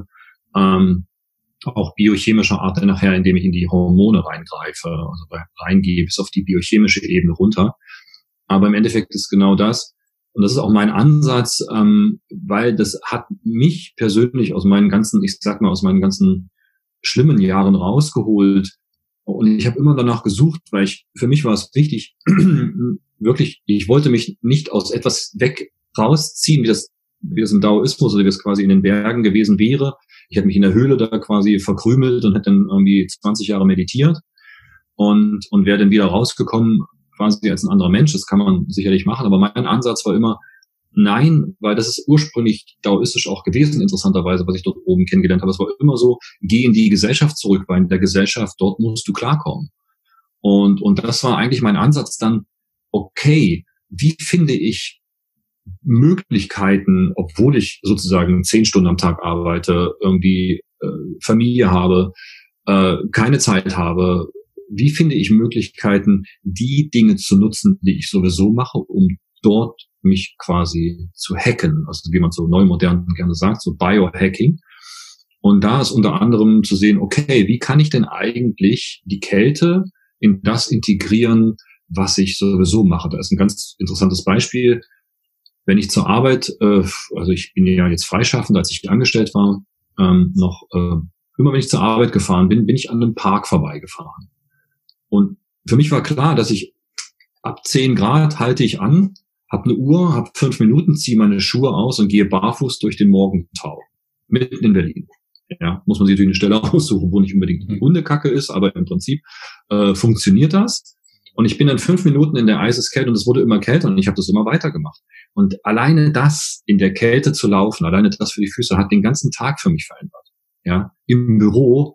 auch biochemischer Art dann nachher, indem ich in die Hormone reingreife, also reingehe bis auf die biochemische Ebene runter. Aber im Endeffekt ist genau das. Und das ist auch mein Ansatz, weil das hat mich persönlich aus meinen ganzen, ich sag mal, aus meinen ganzen schlimmen Jahren rausgeholt. Und ich habe immer danach gesucht, weil für mich war es wichtig, wirklich, ich wollte mich nicht aus etwas rausziehen, wie das im Daoismus oder wie das quasi in den Bergen gewesen wäre. Ich hätte mich in der Höhle da quasi verkrümelt und hätte dann irgendwie 20 Jahre meditiert und wäre dann wieder rausgekommen, quasi als ein anderer Mensch. Das kann man sicherlich machen, aber mein Ansatz war immer, nein, weil das ist ursprünglich daoistisch auch gewesen, interessanterweise, was ich dort oben kennengelernt habe. Es war immer so, geh in die Gesellschaft zurück, weil in der Gesellschaft, dort musst du klarkommen. Und das war eigentlich mein Ansatz dann, okay, wie finde ich Möglichkeiten, obwohl ich sozusagen 10 Stunden am Tag arbeite, irgendwie Familie habe, keine Zeit habe, wie finde ich Möglichkeiten, die Dinge zu nutzen, die ich sowieso mache, um dort mich quasi zu hacken, also wie man so neumodern gerne sagt, so Biohacking. Und da ist unter anderem zu sehen, okay, wie kann ich denn eigentlich die Kälte in das integrieren, was ich sowieso mache? Da ist ein ganz interessantes Beispiel. Wenn ich zur Arbeit, also ich bin ja jetzt freischaffend, als ich angestellt war, immer wenn ich zur Arbeit gefahren bin, bin ich an einem Park vorbeigefahren. Und für mich war klar, dass ich ab 10 Grad halte ich an, habe eine Uhr, habe 5 Minuten, ziehe meine Schuhe aus und gehe barfuß durch den Morgentau. Mitten in Berlin. Ja, muss man sich natürlich eine Stelle aussuchen, wo nicht unbedingt die Hundekacke ist, aber im Prinzip funktioniert das. Und ich bin dann 5 Minuten in der Eiseskälte und es wurde immer kälter und ich habe das immer weitergemacht. Und alleine das, in der Kälte zu laufen, alleine das für die Füße, hat den ganzen Tag für mich verändert. Ja, im Büro,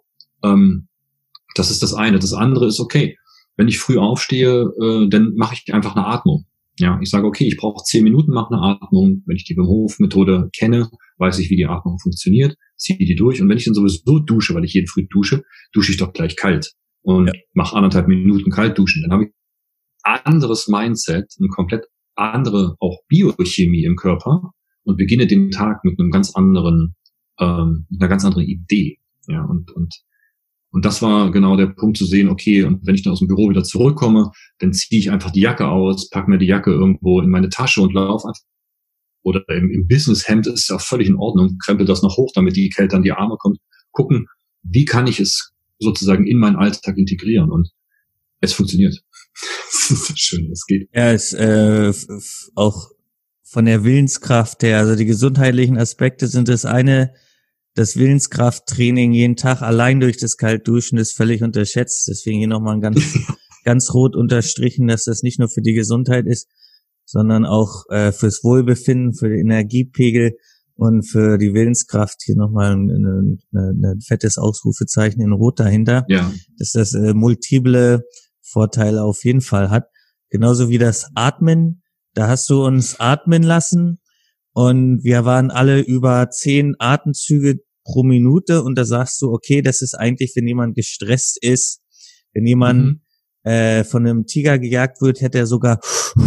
das ist das eine. Das andere ist, okay, wenn ich früh aufstehe, dann mache ich einfach eine Atmung. Ja, ich sage, okay, ich brauche 10 Minuten, mache eine Atmung. Wenn ich die Wim Hof Methode kenne, weiß ich, wie die Atmung funktioniert, ziehe die durch. Und wenn ich dann sowieso dusche, weil ich jeden Früh dusche ich doch gleich kalt und mache 1,5 Minuten kalt duschen. Dann habe ich ein anderes Mindset, eine komplett andere auch Biochemie im Körper und beginne den Tag mit einem ganz anderen, mit einer ganz anderen Idee. Ja, und das war genau der Punkt zu sehen, okay, und wenn ich dann aus dem Büro wieder zurückkomme, dann ziehe ich einfach die Jacke aus, pack mir die Jacke irgendwo in meine Tasche und laufe einfach. Oder im Businesshemd ist es auch völlig in Ordnung, krempel das noch hoch, damit die Kälte an die Arme kommt. Gucken, wie kann ich es sozusagen in meinen Alltag integrieren? Und es funktioniert. Das ist schön, es geht. Ja, es auch von der Willenskraft her, also die gesundheitlichen Aspekte sind das eine. Das Willenskrafttraining jeden Tag allein durch das Kaltduschen ist völlig unterschätzt. Deswegen hier nochmal ein ganz rot unterstrichen, dass das nicht nur für die Gesundheit ist, sondern auch fürs Wohlbefinden, für den Energiepegel und für die Willenskraft. Hier nochmal ein fettes Ausrufezeichen in Rot dahinter, ja, dass das multiple Vorteile auf jeden Fall hat. Genauso wie das Atmen. Da hast du uns atmen lassen. Und wir waren alle über 10 Atemzüge pro Minute und da sagst du, okay, das ist eigentlich, wenn jemand gestresst ist, wenn jemand von einem Tiger gejagt wird, hätte er sogar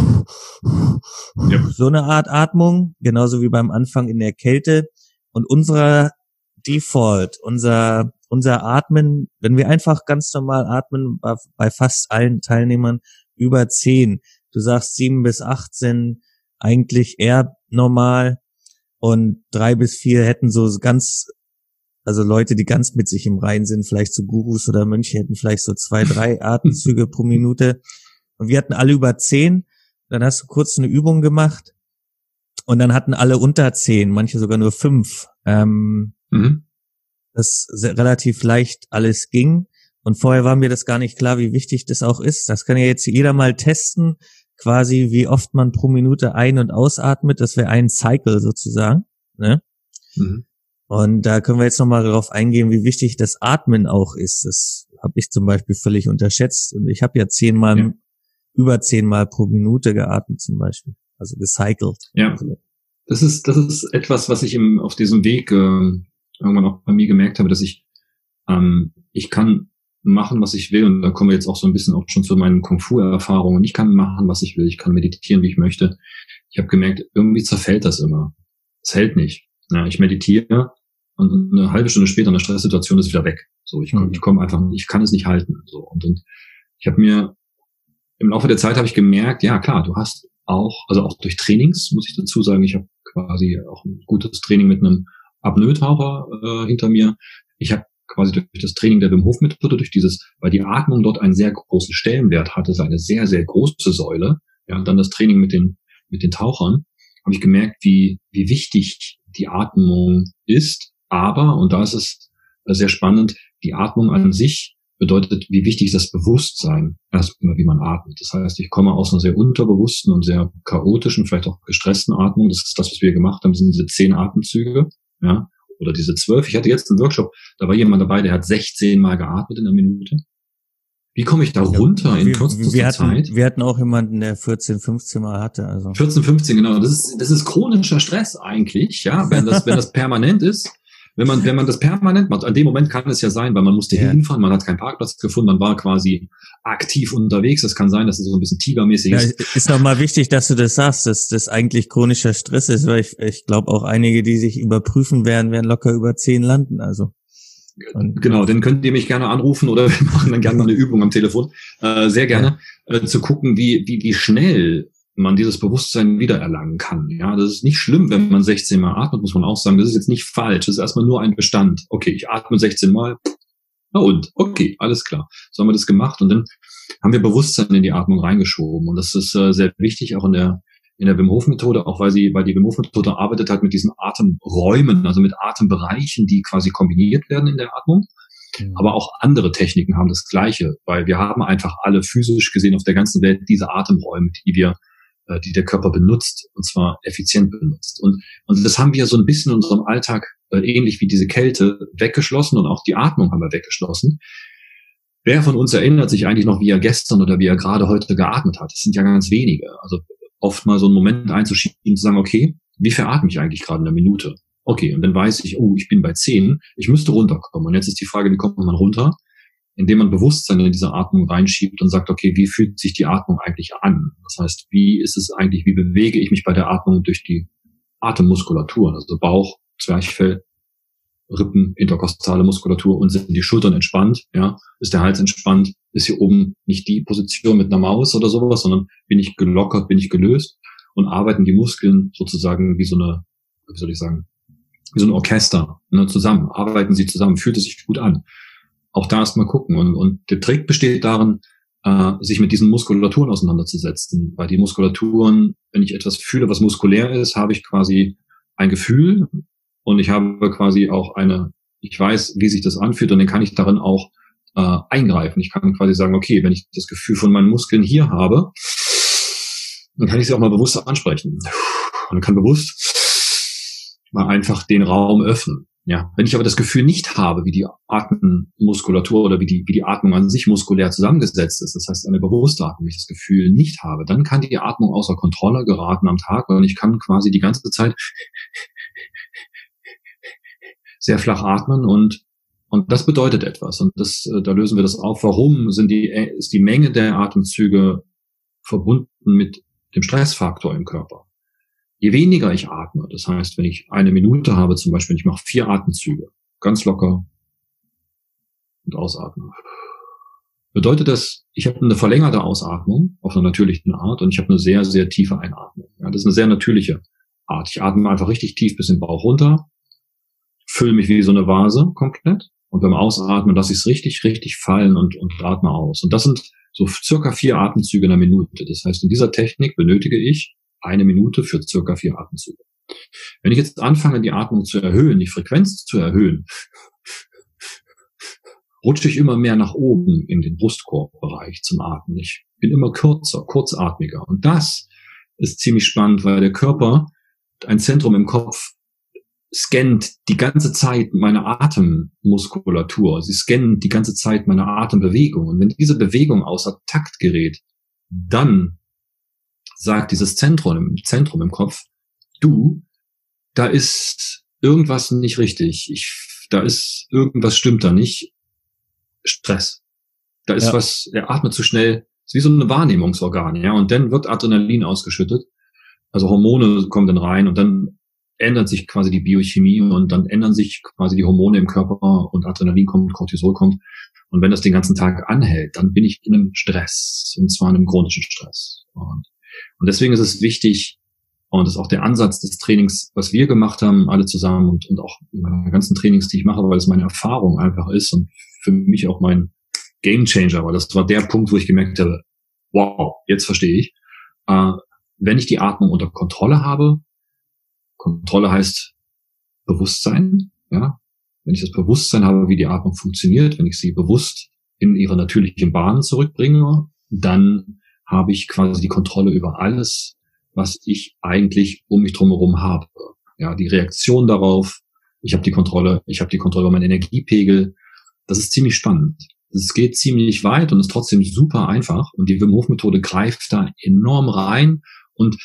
so eine Art Atmung, genauso wie beim Anfang in der Kälte. Und unser Default, unser Atmen, wenn wir einfach ganz normal atmen, bei fast allen Teilnehmern über 10, du sagst 7 bis 18, eigentlich eher normal und 3 bis 4 hätten so ganz, also Leute, die ganz mit sich im Reinen sind, vielleicht so Gurus oder Mönche hätten vielleicht so 2, 3 Atemzüge pro Minute und wir hatten alle über 10, dann hast du kurz eine Übung gemacht und dann hatten alle unter 10, manche sogar nur 5, das relativ leicht alles ging und vorher war mir das gar nicht klar, wie wichtig das auch ist, das kann ja jetzt jeder mal testen, quasi wie oft man pro Minute ein- und ausatmet, das wäre ein Cycle sozusagen, ne? Und da können wir jetzt nochmal darauf eingehen, wie wichtig das Atmen auch ist. Das habe ich zum Beispiel völlig unterschätzt. Und ich habe ja über 10 Mal pro Minute geatmet zum Beispiel, also gecycelt. Ja, das ist etwas, was ich auf diesem Weg irgendwann auch bei mir gemerkt habe, dass ich kann machen, was ich will. Und da kommen wir jetzt auch so ein bisschen auch schon zu meinen Kung-Fu-Erfahrungen. Ich kann machen, was ich will. Ich kann meditieren, wie ich möchte. Ich habe gemerkt, irgendwie zerfällt das immer. Es hält nicht. Ja, ich meditiere und eine halbe Stunde später in der Stresssituation ist es wieder weg. So, ich komme einfach, ich kann es nicht halten. So, und ich habe mir im Laufe der Zeit habe ich gemerkt, ja klar, du hast auch, also auch durch Trainings, muss ich dazu sagen, ich habe quasi auch ein gutes Training mit einem Apnoe-Taucher hinter mir. Ich habe quasi durch das Training der Wim Hof Methode, weil die Atmung dort einen sehr großen Stellenwert hatte, ist eine sehr, sehr große Säule. Ja, und dann das Training mit den Tauchern, habe ich gemerkt, wie wichtig die Atmung ist. Aber, und da ist es sehr spannend, die Atmung an sich bedeutet, wie wichtig ist das Bewusstsein, erstmal wie man atmet. Das heißt, ich komme aus einer sehr unterbewussten und sehr chaotischen, vielleicht auch gestressten Atmung. Das ist das, was wir gemacht haben, sind diese 10 Atemzüge, ja, oder diese 12. Ich hatte jetzt einen Workshop, da war jemand dabei, der hat 16 Mal geatmet in einer Minute. Wie komme ich da runter in kürzester Zeit? Wir hatten auch jemanden, der 14, 15 Mal hatte. Also 14, 15, genau. Das ist chronischer Stress eigentlich, ja, wenn das permanent ist. Wenn man das permanent macht, an dem Moment kann es ja sein, weil man musste hinfahren, man hat keinen Parkplatz gefunden, man war quasi aktiv unterwegs. Das kann sein, dass es so ein bisschen tigermäßig ist. Ja, ist nochmal wichtig, dass du das sagst, dass das eigentlich chronischer Stress ist, weil ich glaube auch einige, die sich überprüfen werden locker über 10 landen, also. Genau, dann könnt ihr mich gerne anrufen oder wir machen dann gerne mal eine Übung am Telefon. Sehr gerne, zu gucken, wie schnell man dieses Bewusstsein wiedererlangen kann. Ja, das ist nicht schlimm, wenn man 16 Mal atmet, muss man auch sagen. Das ist jetzt nicht falsch. Das ist erstmal nur ein Bestand. Okay, ich atme 16 Mal. Na und? Okay, alles klar. So haben wir das gemacht und dann haben wir Bewusstsein in die Atmung reingeschoben. Und das ist sehr wichtig, auch in der Wim Hof Methode, auch weil die Wim Hof Methode arbeitet halt mit diesen Atemräumen, also mit Atembereichen, die quasi kombiniert werden in der Atmung. Aber auch andere Techniken haben das Gleiche, weil wir haben einfach alle physisch gesehen auf der ganzen Welt diese Atemräume, die der Körper benutzt, und zwar effizient benutzt. Und das haben wir so ein bisschen in unserem Alltag, ähnlich wie diese Kälte, weggeschlossen, und auch die Atmung haben wir weggeschlossen. Wer von uns erinnert sich eigentlich noch, wie er gestern oder wie er gerade heute geatmet hat? Das sind ja ganz wenige. Also oft mal so einen Moment einzuschieben und zu sagen, okay, wie viel atme ich eigentlich gerade in einer Minute? Okay, und dann weiß ich, oh, ich bin bei 10, ich müsste runterkommen. Und jetzt ist die Frage, wie kommt man runter? Indem man Bewusstsein in diese Atmung reinschiebt und sagt, okay, wie fühlt sich die Atmung eigentlich an? Das heißt, wie ist es eigentlich, wie bewege ich mich bei der Atmung durch die Atemmuskulatur? Also Bauch, Zwerchfell, Rippen, interkostale Muskulatur, und sind die Schultern entspannt, ja? Ist der Hals entspannt? Ist hier oben nicht die Position mit einer Maus oder sowas, sondern bin ich gelockert, bin ich gelöst, und arbeiten die Muskeln sozusagen wie so ein Orchester, ne, zusammen, arbeiten sie zusammen, fühlt es sich gut an. Auch da erst mal gucken. Und der Trick besteht darin, sich mit diesen Muskulaturen auseinanderzusetzen. Weil die Muskulaturen, wenn ich etwas fühle, was muskulär ist, habe ich quasi ein Gefühl, und ich habe quasi auch ich weiß, wie sich das anfühlt, und dann kann ich darin auch eingreifen. Ich kann quasi sagen, okay, wenn ich das Gefühl von meinen Muskeln hier habe, dann kann ich sie auch mal bewusst ansprechen. Und kann bewusst mal einfach den Raum öffnen. Ja, wenn ich aber das Gefühl nicht habe, wie die Atemmuskulatur oder wie die Atmung an sich muskulär zusammengesetzt ist, das heißt eine bewusste Atmung, wenn ich das Gefühl nicht habe, dann kann die Atmung außer Kontrolle geraten am Tag, und ich kann quasi die ganze Zeit sehr flach atmen, und das bedeutet etwas, und da lösen wir das auf. Warum ist die Menge der Atemzüge verbunden mit dem Stressfaktor im Körper? Je weniger ich atme, das heißt, wenn ich eine Minute habe zum Beispiel, ich mache 4 Atemzüge, ganz locker und ausatme, bedeutet das, ich habe eine verlängerte Ausatmung auf einer natürlichen Art, und ich habe eine sehr, sehr tiefe Einatmung. Ja, das ist eine sehr natürliche Art. Ich atme einfach richtig tief bis in den Bauch runter, fülle mich wie so eine Vase komplett, und beim Ausatmen lasse ich es richtig, richtig fallen und atme aus. Und das sind so circa 4 Atemzüge in einer Minute. Das heißt, in dieser Technik benötige ich 1 Minute für circa 4 Atemzüge. Wenn ich jetzt anfange, die Atmung zu erhöhen, die Frequenz zu erhöhen, rutsche ich immer mehr nach oben in den Brustkorbbereich zum Atmen. Ich bin immer kurzatmiger. Und das ist ziemlich spannend, weil der Körper, ein Zentrum im Kopf, scannt die ganze Zeit meine Atemmuskulatur. Sie scannen die ganze Zeit meine Atembewegung. Und wenn diese Bewegung außer Takt gerät, dann sagt dieses Zentrum im Kopf, da ist irgendwas nicht richtig. Irgendwas stimmt da nicht. Stress. Da ist was, er atmet zu schnell. Ist wie so ein Wahrnehmungsorgan, ja. Und dann wird Adrenalin ausgeschüttet. Also Hormone kommen dann rein, und dann ändert sich quasi die Biochemie und dann ändern sich quasi die Hormone im Körper und Adrenalin kommt, Cortisol kommt. Und wenn das den ganzen Tag anhält, dann bin ich in einem Stress, und zwar in einem chronischen Stress. Und deswegen ist es wichtig, und das ist auch der Ansatz des Trainings, was wir gemacht haben, alle zusammen und auch meine ganzen Trainings, die ich mache, weil es meine Erfahrung einfach ist und für mich auch mein Gamechanger, weil das war der Punkt, wo ich gemerkt habe, wow, jetzt verstehe ich. Wenn ich die Atmung unter Kontrolle habe, Kontrolle heißt Bewusstsein, ja. Wenn ich das Bewusstsein habe, wie die Atmung funktioniert, wenn ich sie bewusst in ihre natürlichen Bahnen zurückbringe, dann habe ich quasi die Kontrolle über alles, was ich eigentlich um mich drumherum habe. Ja, die Reaktion darauf, ich habe die Kontrolle über meinen Energiepegel. Das ist ziemlich spannend. Es geht ziemlich weit und ist trotzdem super einfach. Und die Wim Hof Methode greift da enorm rein. Und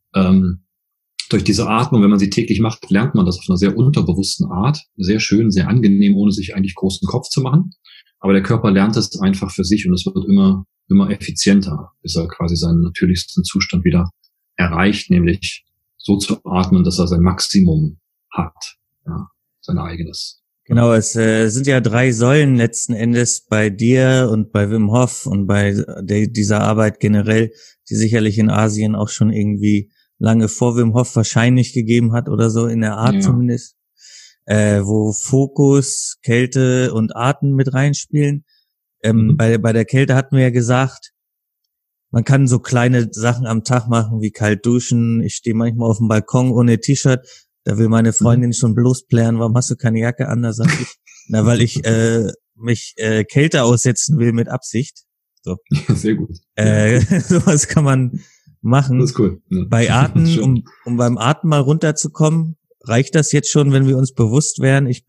durch diese Atmung, wenn man sie täglich macht, lernt man das auf einer sehr unterbewussten Art. Sehr schön, sehr angenehm, ohne sich eigentlich großen Kopf zu machen. Aber der Körper lernt es einfach für sich und es wird immer effizienter, bis er quasi seinen natürlichsten Zustand wieder erreicht, nämlich so zu atmen, dass er sein Maximum hat, ja, sein eigenes. Genau, es sind ja 3 Säulen letzten Endes bei dir und bei Wim Hof und bei dieser Arbeit generell, die sicherlich in Asien auch schon irgendwie lange vor Wim Hof wahrscheinlich gegeben hat oder so, in der Art zumindest, wo Fokus, Kälte und Atem mit reinspielen. Bei der Kälte hatten wir ja gesagt, man kann so kleine Sachen am Tag machen, wie kalt duschen. Ich stehe manchmal auf dem Balkon ohne T-Shirt. Da will meine Freundin schon bloß plären, warum hast du keine Jacke an? Da sag ich, weil ich mich Kälte aussetzen will mit Absicht. So. Sehr gut. Sowas kann man machen. Das ist cool. Ja. Bei Atmen, um beim Atmen mal runterzukommen, reicht das jetzt schon, wenn wir uns bewusst wären, ich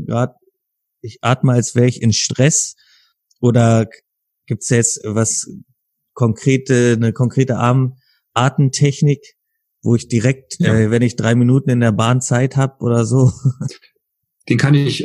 atme, als wäre ich in Stress, oder gibt's jetzt eine konkrete Atemtechnik, wo ich direkt, wenn ich 3 Minuten in der Bahn Zeit habe oder so? Das kann ich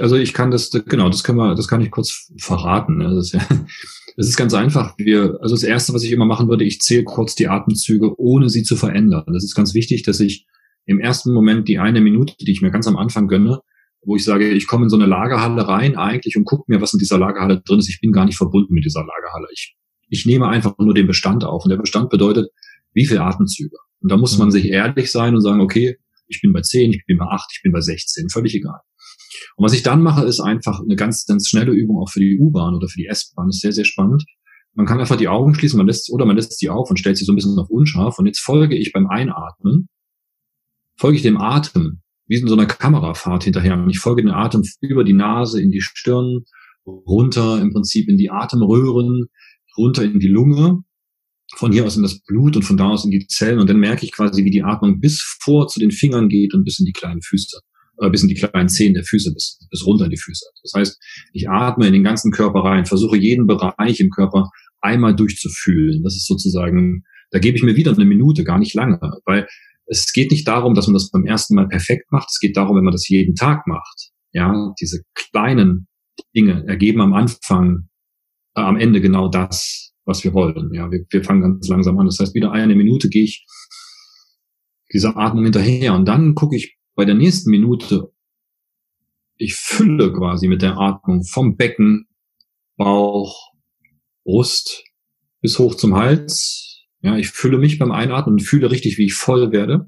kurz verraten. Das ist ganz einfach. Das Erste, was ich immer machen würde, ich zähle kurz die Atemzüge, ohne sie zu verändern. Das ist ganz wichtig, dass ich im ersten Moment die 1 Minute, die ich mir ganz am Anfang gönne, wo ich sage, ich komme in so eine Lagerhalle rein eigentlich und gucke mir, was in dieser Lagerhalle drin ist. Ich bin gar nicht verbunden mit dieser Lagerhalle. Ich nehme einfach nur den Bestand auf. Und der Bestand bedeutet, wie viele Atemzüge. Und da muss man sich ehrlich sein und sagen, okay, ich bin bei 10, ich bin bei 8, ich bin bei 16, völlig egal. Und was ich dann mache, ist einfach eine ganz, ganz schnelle Übung auch für die U-Bahn oder für die S-Bahn. Das ist sehr, sehr spannend. Man kann einfach die Augen schließen, man lässt sie auf und stellt sie so ein bisschen auf unscharf. Und jetzt folge ich beim Einatmen, dem Atem, wie in so einer Kamerafahrt hinterher. Und ich folge dem Atem über die Nase, in die Stirn, runter im Prinzip in die Atemröhren, runter in die Lunge, von hier aus in das Blut und von da aus in die Zellen. Und dann merke ich quasi, wie die Atmung bis vor zu den Fingern geht und bis in die kleinen Füße, bis in die kleinen Zehen der Füße, bis runter in die Füße. Das heißt, ich atme in den ganzen Körper rein, versuche jeden Bereich im Körper einmal durchzufühlen. Das ist sozusagen, da gebe ich mir wieder 1 Minute, gar nicht lange, weil es geht nicht darum, dass man das beim ersten Mal perfekt macht. Es geht darum, wenn man das jeden Tag macht. Ja, diese kleinen Dinge ergeben am Ende genau das, was wir wollen. Ja, wir fangen ganz langsam an. Das heißt, wieder 1 Minute gehe ich dieser Atmung hinterher und dann gucke ich bei der nächsten Minute, ich fülle quasi mit der Atmung vom Becken, Bauch, Brust bis hoch zum Hals. Ja, ich fülle mich beim Einatmen und fühle richtig, wie ich voll werde.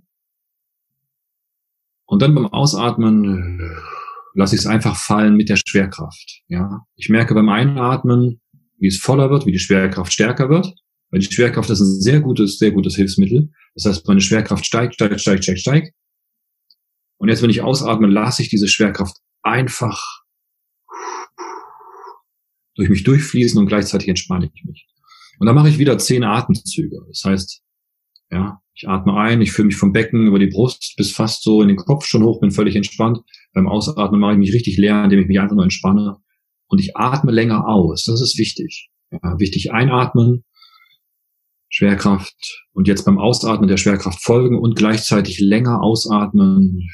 Und dann beim Ausatmen lasse ich es einfach fallen mit der Schwerkraft. Ja, ich merke beim Einatmen, wie es voller wird, wie die Schwerkraft stärker wird. Weil die Schwerkraft ist ein sehr gutes Hilfsmittel. Das heißt, meine Schwerkraft steigt. Und jetzt, wenn ich ausatme, lasse ich diese Schwerkraft einfach durch mich durchfließen und gleichzeitig entspanne ich mich. Und dann mache ich wieder 10 Atemzüge. Das heißt, ja, ich atme ein, ich fühle mich vom Becken über die Brust bis fast so in den Kopf schon hoch, bin völlig entspannt. Beim Ausatmen mache ich mich richtig leer, indem ich mich einfach nur entspanne. Und ich atme länger aus. Das ist wichtig. Ja, wichtig einatmen, Schwerkraft. Und jetzt beim Ausatmen der Schwerkraft folgen und gleichzeitig länger ausatmen.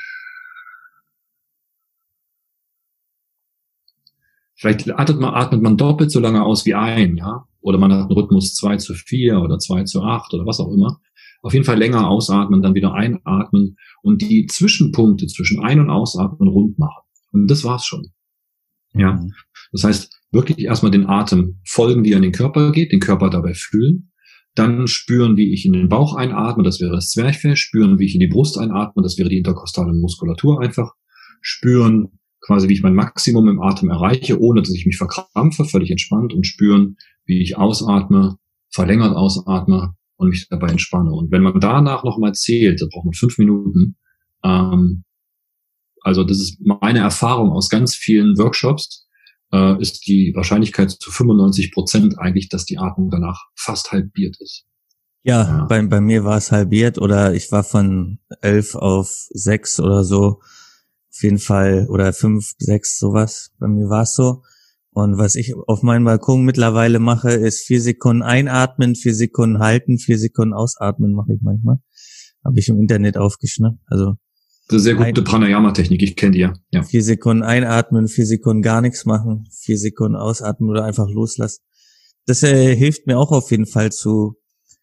Vielleicht atmet man doppelt so lange aus wie ein, ja. Oder man hat einen Rhythmus 2:4 oder 2:8 oder was auch immer. Auf jeden Fall länger ausatmen, dann wieder einatmen und die Zwischenpunkte zwischen Ein- und Ausatmen rund machen. Und das war's schon. Ja. Das heißt, wirklich erstmal den Atem folgen, wie er in den Körper geht, den Körper dabei fühlen. Dann spüren, wie ich in den Bauch einatme, das wäre das Zwerchfell. Spüren, wie ich in die Brust einatme, das wäre die interkostale Muskulatur einfach. Spüren quasi, wie ich mein Maximum im Atem erreiche, ohne dass ich mich verkrampfe, völlig entspannt. Und spüren, wie ich ausatme, verlängert ausatme und mich dabei entspanne. Und wenn man danach nochmal zählt, da braucht man 5 Minuten. Also das ist meine Erfahrung aus ganz vielen Workshops, ist die Wahrscheinlichkeit zu 95% eigentlich, dass die Atmung danach fast halbiert ist. Ja, bei mir war es halbiert oder ich war von 11 auf 6 oder so. Auf jeden Fall, oder 5, 6, sowas. Bei mir war es so. Und was ich auf meinem Balkon mittlerweile mache, ist 4 Sekunden einatmen, 4 Sekunden halten, 4 Sekunden ausatmen mache ich manchmal. Habe ich im Internet aufgeschnappt. Also das ist eine sehr gute Pranayama-Technik, ich kenne die ja. 4 Sekunden einatmen, 4 Sekunden gar nichts machen, 4 Sekunden ausatmen oder einfach loslassen. Das hilft mir auch auf jeden Fall zu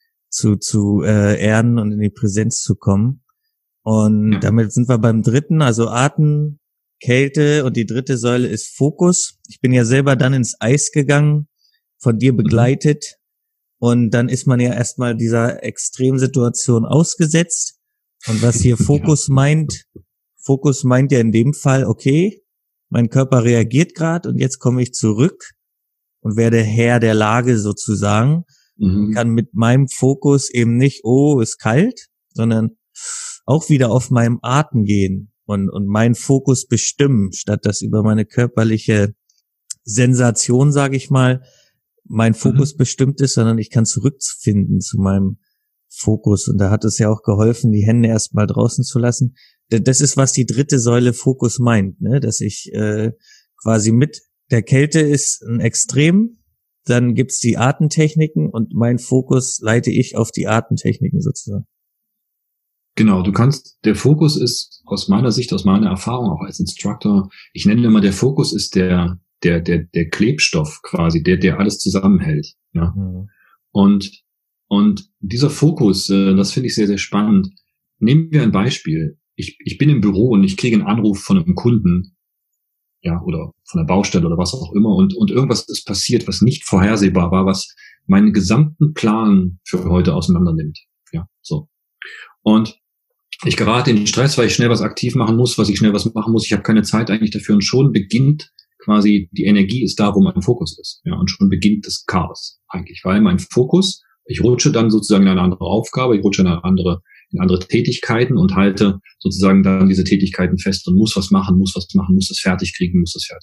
erden und in die Präsenz zu kommen. Und damit sind wir beim dritten, also Atem, Kälte, und die dritte Säule ist Fokus. Ich bin ja selber dann ins Eis gegangen, von dir begleitet, und dann ist man ja erstmal dieser Extremsituation ausgesetzt. Und was hier Fokus meint ja in dem Fall, okay, mein Körper reagiert gerade und jetzt komme ich zurück und werde Herr der Lage sozusagen und kann mit meinem Fokus eben nicht, oh, ist kalt, sondern auch wieder auf meinem Atem gehen und meinen Fokus bestimmen, statt dass über meine körperliche Sensation, sage ich mal, mein Fokus bestimmt ist, sondern ich kann zurückfinden zu meinem Fokus. Und da hat es ja auch geholfen, die Hände erstmal draußen zu lassen. Das ist, was die dritte Säule Fokus meint, ne? Dass ich quasi mit der Kälte ist ein Extrem, dann gibt's die Atemtechniken und mein Fokus leite ich auf die Atemtechniken sozusagen. Genau, der Fokus ist aus meiner Sicht, aus meiner Erfahrung auch als Instructor, ich nenne immer, der Fokus ist der Klebstoff quasi, der alles zusammenhält, ja. Und dieser Fokus, das finde ich sehr, sehr spannend. Nehmen wir ein Beispiel. Ich bin im Büro und ich kriege einen Anruf von einem Kunden, ja, oder von der Baustelle oder was auch immer, und irgendwas ist passiert, was nicht vorhersehbar war, was meinen gesamten Plan für heute auseinander nimmt. Ja, so. Und ich gerate in Stress, weil ich schnell was aktiv machen muss, Ich habe keine Zeit eigentlich dafür, und schon beginnt quasi, die Energie ist da, wo mein Fokus ist. Ja, und schon beginnt das Chaos eigentlich, weil mein Fokus, ich rutsche dann sozusagen in eine andere Aufgabe, ich rutsche in andere Tätigkeiten und halte sozusagen dann diese Tätigkeiten fest und muss was machen, muss das fertig kriegen.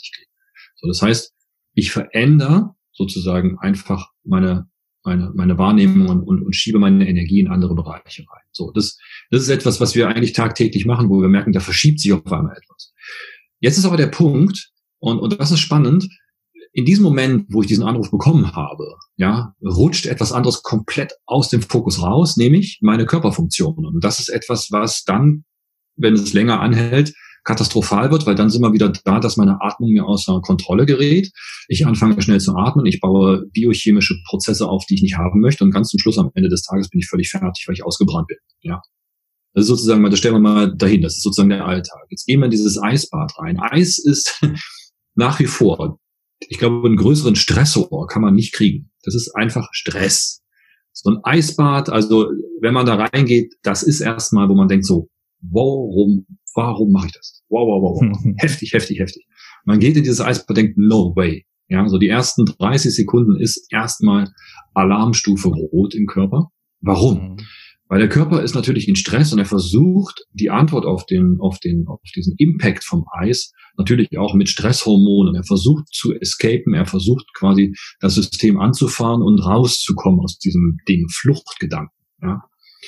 So, das heißt, ich verändere sozusagen einfach meine Wahrnehmung und schiebe meine Energie in andere Bereiche rein. So, das ist etwas, was wir eigentlich tagtäglich machen, wo wir merken, da verschiebt sich auf einmal etwas. Jetzt ist aber der Punkt, und das ist spannend, in diesem Moment, wo ich diesen Anruf bekommen habe, ja, rutscht etwas anderes komplett aus dem Fokus raus, nämlich meine Körperfunktionen. Und das ist etwas, was dann, wenn es länger anhält, katastrophal wird, weil dann sind wir wieder da, dass meine Atmung mir außer Kontrolle gerät. Ich anfange schnell zu atmen, ich baue biochemische Prozesse auf, die ich nicht haben möchte, und ganz zum Schluss am Ende des Tages bin ich völlig fertig, weil ich ausgebrannt bin. Ja, das ist sozusagen, das stellen wir mal dahin, das ist sozusagen der Alltag. Jetzt gehen wir in dieses Eisbad rein. Eis ist nach wie vor, ich glaube, einen größeren Stressor kann man nicht kriegen. Das ist einfach Stress. So ein Eisbad, also wenn man da reingeht, das ist erstmal, wo man denkt so, warum mache ich das? Wow. Heftig. Man geht in dieses Eisbad und denkt, no way. Ja, so die ersten 30 Sekunden ist erstmal Alarmstufe rot im Körper. Warum? Weil der Körper ist natürlich in Stress und er versucht, die Antwort auf diesen Impact vom Eis natürlich auch mit Stresshormonen. Er versucht zu escapen, er versucht quasi das System anzufahren und rauszukommen aus diesem Ding, Fluchtgedanken. Ja.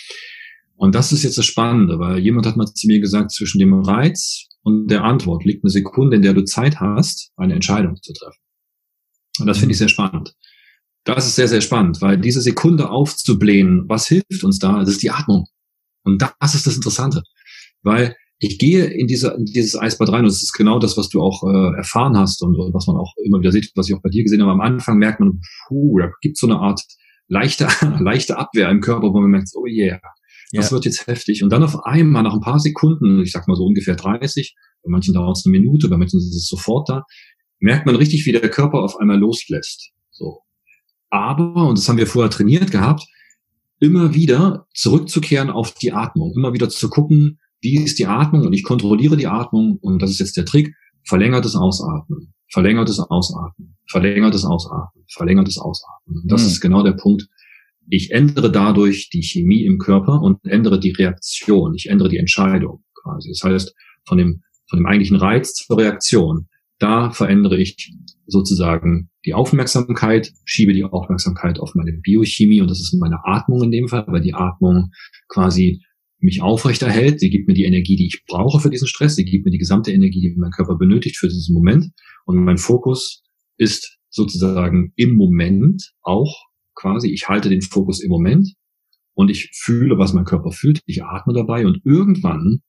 Und das ist jetzt das Spannende, weil jemand hat mal zu mir gesagt, zwischen dem Reiz und der Antwort liegt eine Sekunde, in der du Zeit hast, eine Entscheidung zu treffen. Und das finde ich sehr spannend. Das ist sehr, sehr spannend, weil diese Sekunde aufzublähen, was hilft uns da? Das ist die Atmung. Und das ist das Interessante, weil ich gehe in dieses Eisbad rein, und das ist genau das, was du auch erfahren hast und was man auch immer wieder sieht, was ich auch bei dir gesehen habe. Am Anfang merkt man, da gibt so eine Art leichte Abwehr im Körper, wo man merkt, oh yeah. das wird jetzt heftig. Und dann auf einmal nach ein paar Sekunden, ich sag mal so ungefähr 30, bei manchen dauert es eine Minute, bei manchen ist es sofort da, merkt man richtig, wie der Körper auf einmal loslässt. So. Aber, und das haben wir vorher trainiert gehabt, immer wieder zurückzukehren auf die Atmung, immer wieder zu gucken, wie ist die Atmung, und ich kontrolliere die Atmung, und das ist jetzt der Trick, verlängertes Ausatmen, verlängertes Ausatmen, verlängertes Ausatmen, verlängertes Ausatmen. Und das ist genau der Punkt. Ich ändere dadurch die Chemie im Körper und ändere die Reaktion, ich ändere die Entscheidung quasi. Das heißt, von dem eigentlichen Reiz zur Reaktion, da verändere ich sozusagen die Aufmerksamkeit, schiebe die Aufmerksamkeit auf meine Biochemie, und das ist meine Atmung in dem Fall, weil die Atmung quasi mich aufrechterhält. Sie gibt mir die Energie, die ich brauche für diesen Stress. Sie gibt mir die gesamte Energie, die mein Körper benötigt für diesen Moment. Und mein Fokus ist sozusagen im Moment auch quasi, ich halte den Fokus im Moment und ich fühle, was mein Körper fühlt. Ich atme dabei, und irgendwann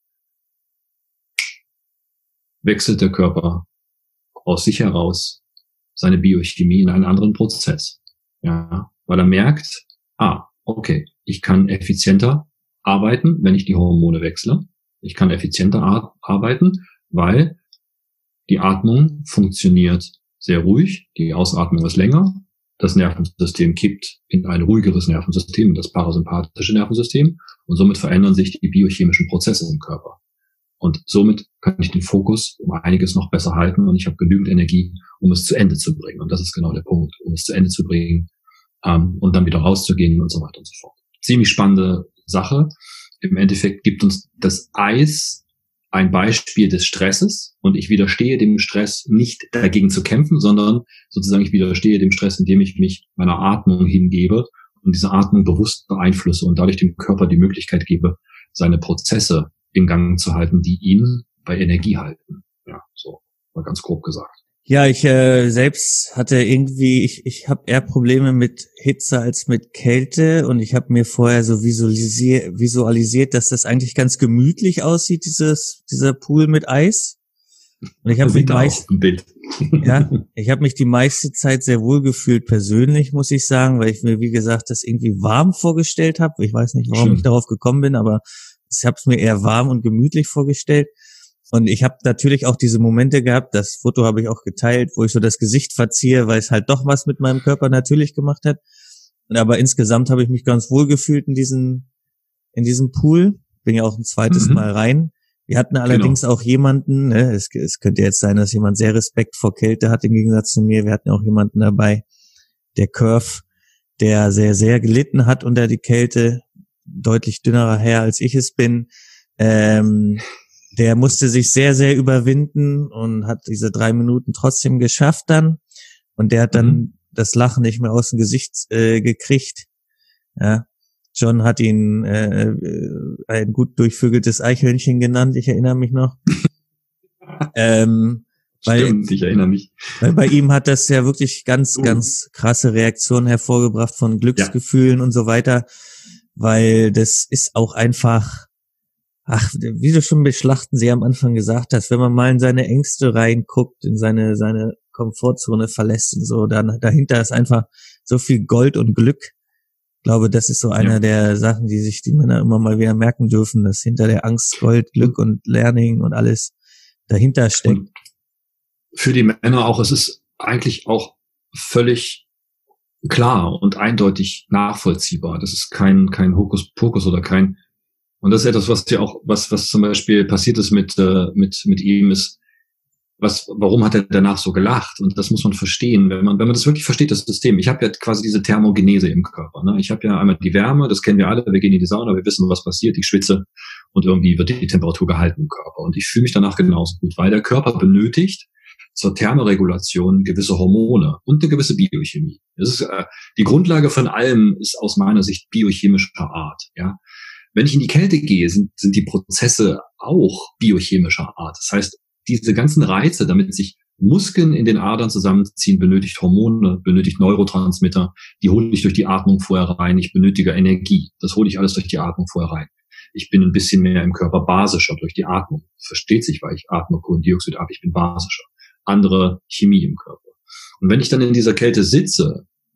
wechselt der Körper aus sich heraus seine Biochemie in einen anderen Prozess. Ja, weil er merkt, okay, ich kann effizienter arbeiten, wenn ich die Hormone wechsle. Ich kann effizienter arbeiten, weil die Atmung funktioniert sehr ruhig, die Ausatmung ist länger, das Nervensystem kippt in ein ruhigeres Nervensystem, das parasympathische Nervensystem, und somit verändern sich die biochemischen Prozesse im Körper. Und somit kann ich den Fokus um einiges noch besser halten, und ich habe genügend Energie, um es zu Ende zu bringen. Und das ist genau der Punkt, um es zu Ende zu bringen und dann wieder rauszugehen und so weiter und so fort. Ziemlich spannende Sache. Im Endeffekt gibt uns das Eis ein Beispiel des Stresses, und ich widerstehe dem Stress nicht dagegen zu kämpfen, sondern sozusagen ich widerstehe dem Stress, indem ich mich meiner Atmung hingebe und diese Atmung bewusst beeinflusse und dadurch dem Körper die Möglichkeit gebe, seine Prozesse in Gang zu halten, die ihn bei Energie halten. Ja, so mal ganz grob gesagt. Ja, ich selbst hatte irgendwie, ich habe eher Probleme mit Hitze als mit Kälte, und ich habe mir vorher so visualisiert, dass das eigentlich ganz gemütlich aussieht, dieser Pool mit Eis. Und ich habe mich mich die meiste Zeit sehr wohl gefühlt persönlich, muss ich sagen, weil ich mir, wie gesagt, das irgendwie warm vorgestellt habe. Ich weiß nicht, warum ich darauf gekommen bin, aber ich habe es mir eher warm und gemütlich vorgestellt. Und ich habe natürlich auch diese Momente gehabt, das Foto habe ich auch geteilt, wo ich so das Gesicht verziehe, weil es halt doch was mit meinem Körper natürlich gemacht hat. Aber insgesamt habe ich mich ganz wohl gefühlt in diesem Pool. Bin ja auch ein zweites Mal rein. Wir hatten allerdings auch jemanden, es könnte jetzt sein, dass jemand sehr Respekt vor Kälte hat im Gegensatz zu mir. Wir hatten auch jemanden dabei, der Curve, der sehr, sehr gelitten hat unter die Kälte. Deutlich dünnerer Herr, als ich es bin. Der musste sich sehr, sehr überwinden und hat diese 3 Minuten trotzdem geschafft dann. Und der hat dann das Lachen nicht mehr aus dem Gesicht gekriegt. Ja. John hat ihn ein gut durchvögeltes Eichhörnchen genannt, ich erinnere mich noch. Stimmt, ich erinnere mich. Weil bei ihm hat das ja wirklich ganz, ganz krasse Reaktionen hervorgebracht von Glücksgefühlen und so weiter. Weil das ist auch einfach, wie du schon bei Schlachtensee am Anfang gesagt hast, wenn man mal in seine Ängste reinguckt, in seine Komfortzone verlässt und so, dann dahinter ist einfach so viel Gold und Glück. Ich glaube, das ist so einer der Sachen, die sich die Männer immer mal wieder merken dürfen, dass hinter der Angst Gold, Glück und Learning und alles dahinter steckt. Und für die Männer auch, es ist eigentlich auch völlig klar und eindeutig nachvollziehbar. Das ist kein Hokuspokus oder kein, und das ist etwas, was zum Beispiel passiert ist mit ihm, ist, warum hat er danach so gelacht? Und das muss man verstehen, wenn man das wirklich versteht, das System. Ich habe ja quasi diese Thermogenese im Körper. Ne? Ich habe ja einmal die Wärme, das kennen wir alle, wir gehen in die Sauna, wir wissen, was passiert, ich schwitze und irgendwie wird die Temperatur gehalten im Körper. Und ich fühle mich danach genauso gut, weil der Körper benötigt zur Thermoregulation gewisse Hormone und eine gewisse Biochemie. Das ist die Grundlage von allem ist aus meiner Sicht biochemischer Art. Ja, wenn ich in die Kälte gehe, sind die Prozesse auch biochemischer Art. Das heißt, diese ganzen Reize, damit sich Muskeln in den Adern zusammenziehen, benötigt Hormone, benötigt Neurotransmitter, die hole ich durch die Atmung vorher rein. Ich benötige Energie. Das hole ich alles durch die Atmung vorher rein. Ich bin ein bisschen mehr im Körper basischer durch die Atmung. Versteht sich, weil ich atme Kohlendioxid ab, ich bin basischer. Andere Chemie im Körper. Und wenn ich dann in dieser Kälte sitze,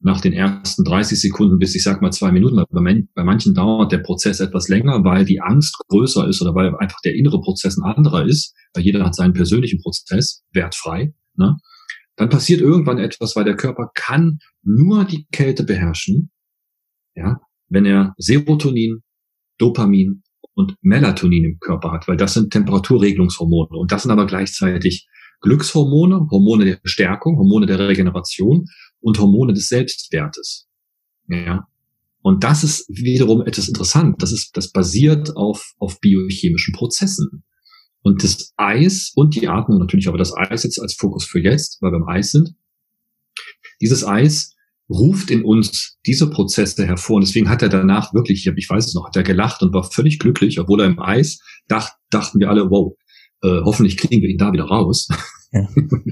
nach den ersten 30 Sekunden bis, ich sag mal, 2 Minuten. Bei manchen dauert der Prozess etwas länger, weil die Angst größer ist oder weil einfach der innere Prozess ein anderer ist, weil jeder hat seinen persönlichen Prozess, wertfrei, ne? Dann passiert irgendwann etwas, weil der Körper kann nur die Kälte beherrschen, ja, wenn er Serotonin, Dopamin und Melatonin im Körper hat, weil das sind Temperaturregelungshormone und das sind aber gleichzeitig Glückshormone, Hormone der Stärkung, Hormone der Regeneration und Hormone des Selbstwertes. Ja. Und das ist wiederum etwas interessant. Das basiert auf biochemischen Prozessen. Und das Eis und die Atmung natürlich, aber das Eis jetzt als Fokus für jetzt, weil wir beim Eis sind. Dieses Eis ruft in uns diese Prozesse hervor. Und deswegen hat er danach wirklich, ich weiß es noch, hat er gelacht und war völlig glücklich, obwohl er im Eis dachten wir alle, wow, hoffentlich kriegen wir ihn da wieder raus. Ja.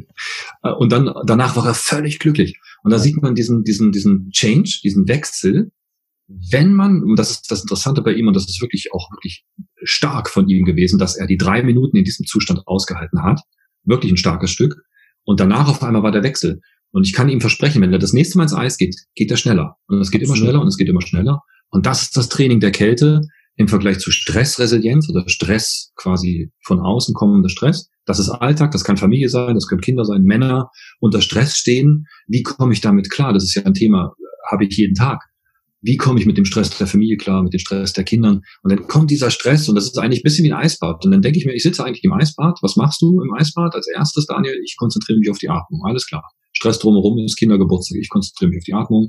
Und danach war er völlig glücklich. Und da sieht man diesen Change, diesen Wechsel, wenn man, und das ist das Interessante bei ihm, und das ist wirklich stark von ihm gewesen, dass er die 3 Minuten in diesem Zustand ausgehalten hat. Wirklich ein starkes Stück. Und danach auf einmal war der Wechsel. Und ich kann ihm versprechen, wenn er das nächste Mal ins Eis geht, geht er schneller. Und es geht immer schneller und es geht immer schneller. Und das ist das Training der Kälte im Vergleich zu Stressresilienz oder Stress quasi von außen kommender Stress. Das ist Alltag, das kann Familie sein, das können Kinder sein, Männer unter Stress stehen. Wie komme ich damit klar? Das ist ja ein Thema, habe ich jeden Tag. Wie komme ich mit dem Stress der Familie klar, mit dem Stress der Kindern? Und dann kommt dieser Stress und das ist eigentlich ein bisschen wie ein Eisbad. Und dann denke ich mir, ich sitze eigentlich im Eisbad. Was machst du im Eisbad? Als erstes, Daniel, ich konzentriere mich auf die Atmung. Alles klar. Stress drumherum ist Kindergeburtstag. Ich konzentriere mich auf die Atmung.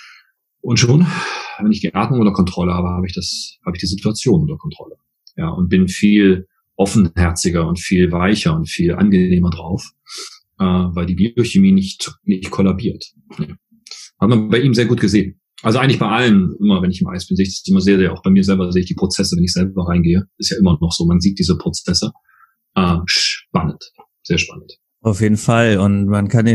Und schon, wenn ich die Atmung unter Kontrolle habe, habe ich die Situation unter Kontrolle. Ja, und bin viel offenherziger und viel weicher und viel angenehmer drauf, weil die Biochemie nicht kollabiert. Ja. Hat man bei ihm sehr gut gesehen. Also eigentlich bei allen, immer wenn ich im Eis bin, sehe ich das immer sehr, sehr, auch bei mir selber sehe ich die Prozesse, wenn ich selber reingehe. Ist ja immer noch so, man sieht diese Prozesse. Spannend, sehr spannend. Auf jeden Fall. Und man kann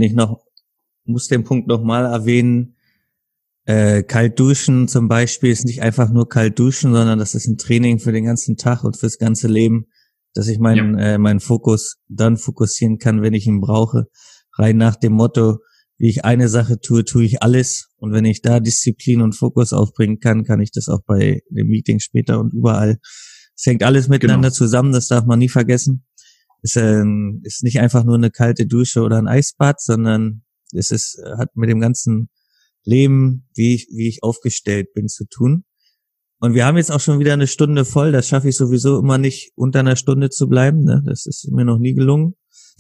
muss den Punkt noch mal erwähnen, kalt duschen zum Beispiel ist nicht einfach nur kalt duschen, sondern das ist ein Training für den ganzen Tag und fürs ganze Leben, dass ich meinen Fokus dann fokussieren kann, wenn ich ihn brauche. Rein nach dem Motto, wie ich eine Sache tue, tue ich alles. Und wenn ich da Disziplin und Fokus aufbringen kann, kann ich das auch bei den Meetings später und überall. Es hängt alles miteinander zusammen, das darf man nie vergessen. Es ist nicht einfach nur eine kalte Dusche oder ein Eisbad, sondern hat mit dem ganzen Leben, wie ich aufgestellt bin, zu tun. Und wir haben jetzt auch schon wieder eine Stunde voll. Das schaffe ich sowieso immer nicht, unter einer Stunde zu bleiben. Ne? Das ist mir noch nie gelungen.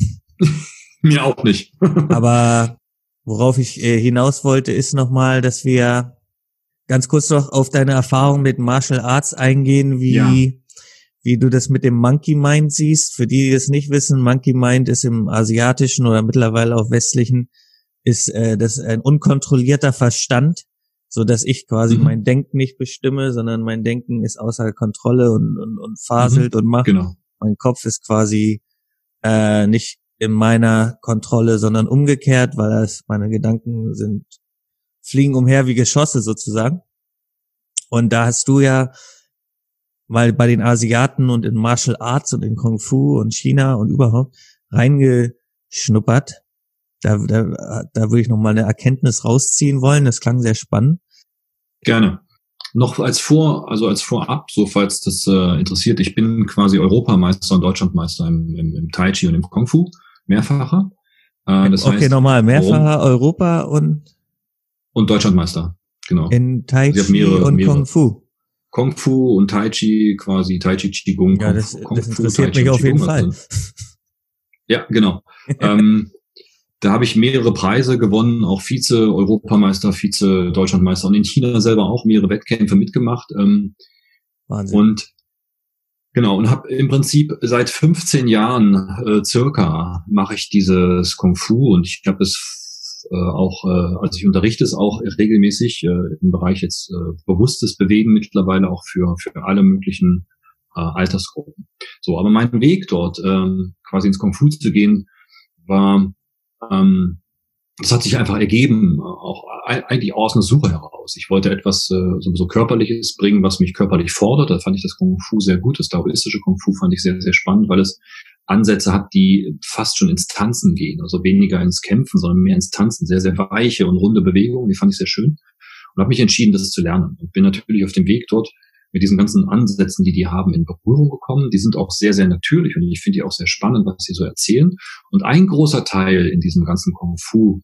Mir auch nicht. Aber worauf ich hinaus wollte, ist nochmal, dass wir ganz kurz noch auf deine Erfahrung mit Martial Arts eingehen, wie du das mit dem Monkey Mind siehst. Für die das nicht wissen, Monkey Mind ist im asiatischen oder mittlerweile auch westlichen ist das ein unkontrollierter Verstand, so dass ich quasi mein Denken nicht bestimme, sondern mein Denken ist außer Kontrolle und faselt und macht. Genau. Mein Kopf ist quasi nicht in meiner Kontrolle, sondern umgekehrt, weil meine Gedanken fliegen umher wie Geschosse sozusagen. Und da hast du ja mal bei den Asiaten und in Martial Arts und in Kung Fu und China und überhaupt reingeschnuppert. Da würde ich noch mal eine Erkenntnis rausziehen wollen. Das klang sehr spannend. Gerne. Noch als Vorab, so falls das interessiert. Ich bin quasi Europameister und Deutschlandmeister im Tai Chi und im Kung Fu. Mehrfacher. Das heißt, nochmal. Mehrfacher Europa und Deutschlandmeister. Genau. In Tai Chi und Kung Fu. Kung Fu und Tai Chi, quasi Tai Chi, Qigong. Ja, das interessiert mich auf jeden Fall. Ja, genau. Da habe ich mehrere Preise gewonnen, auch Vize-Europameister, Vize-Deutschlandmeister und in China selber auch mehrere Wettkämpfe mitgemacht. Wahnsinn. Und genau, und habe im Prinzip seit 15 Jahren circa mache ich dieses Kung Fu und ich habe es auch, also ich unterrichte es auch regelmäßig im Bereich jetzt bewusstes Bewegen mittlerweile auch für alle möglichen Altersgruppen. So, aber mein Weg dort quasi ins Kung Fu zu gehen war das hat sich einfach ergeben, auch eigentlich aus einer Suche heraus. Ich wollte etwas so Körperliches bringen, was mich körperlich fordert. Da fand ich das Kung Fu sehr gut. Das daoistische Kung Fu fand ich sehr, sehr spannend, weil es Ansätze hat, die fast schon ins Tanzen gehen, also weniger ins Kämpfen, sondern mehr ins Tanzen, sehr, sehr weiche und runde Bewegungen, die fand ich sehr schön und habe mich entschieden, das zu lernen und bin natürlich auf dem Weg dort mit diesen ganzen Ansätzen, die haben, in Berührung gekommen. Die sind auch sehr, sehr natürlich und ich finde die auch sehr spannend, was sie so erzählen. Und ein großer Teil in diesem ganzen Kung Fu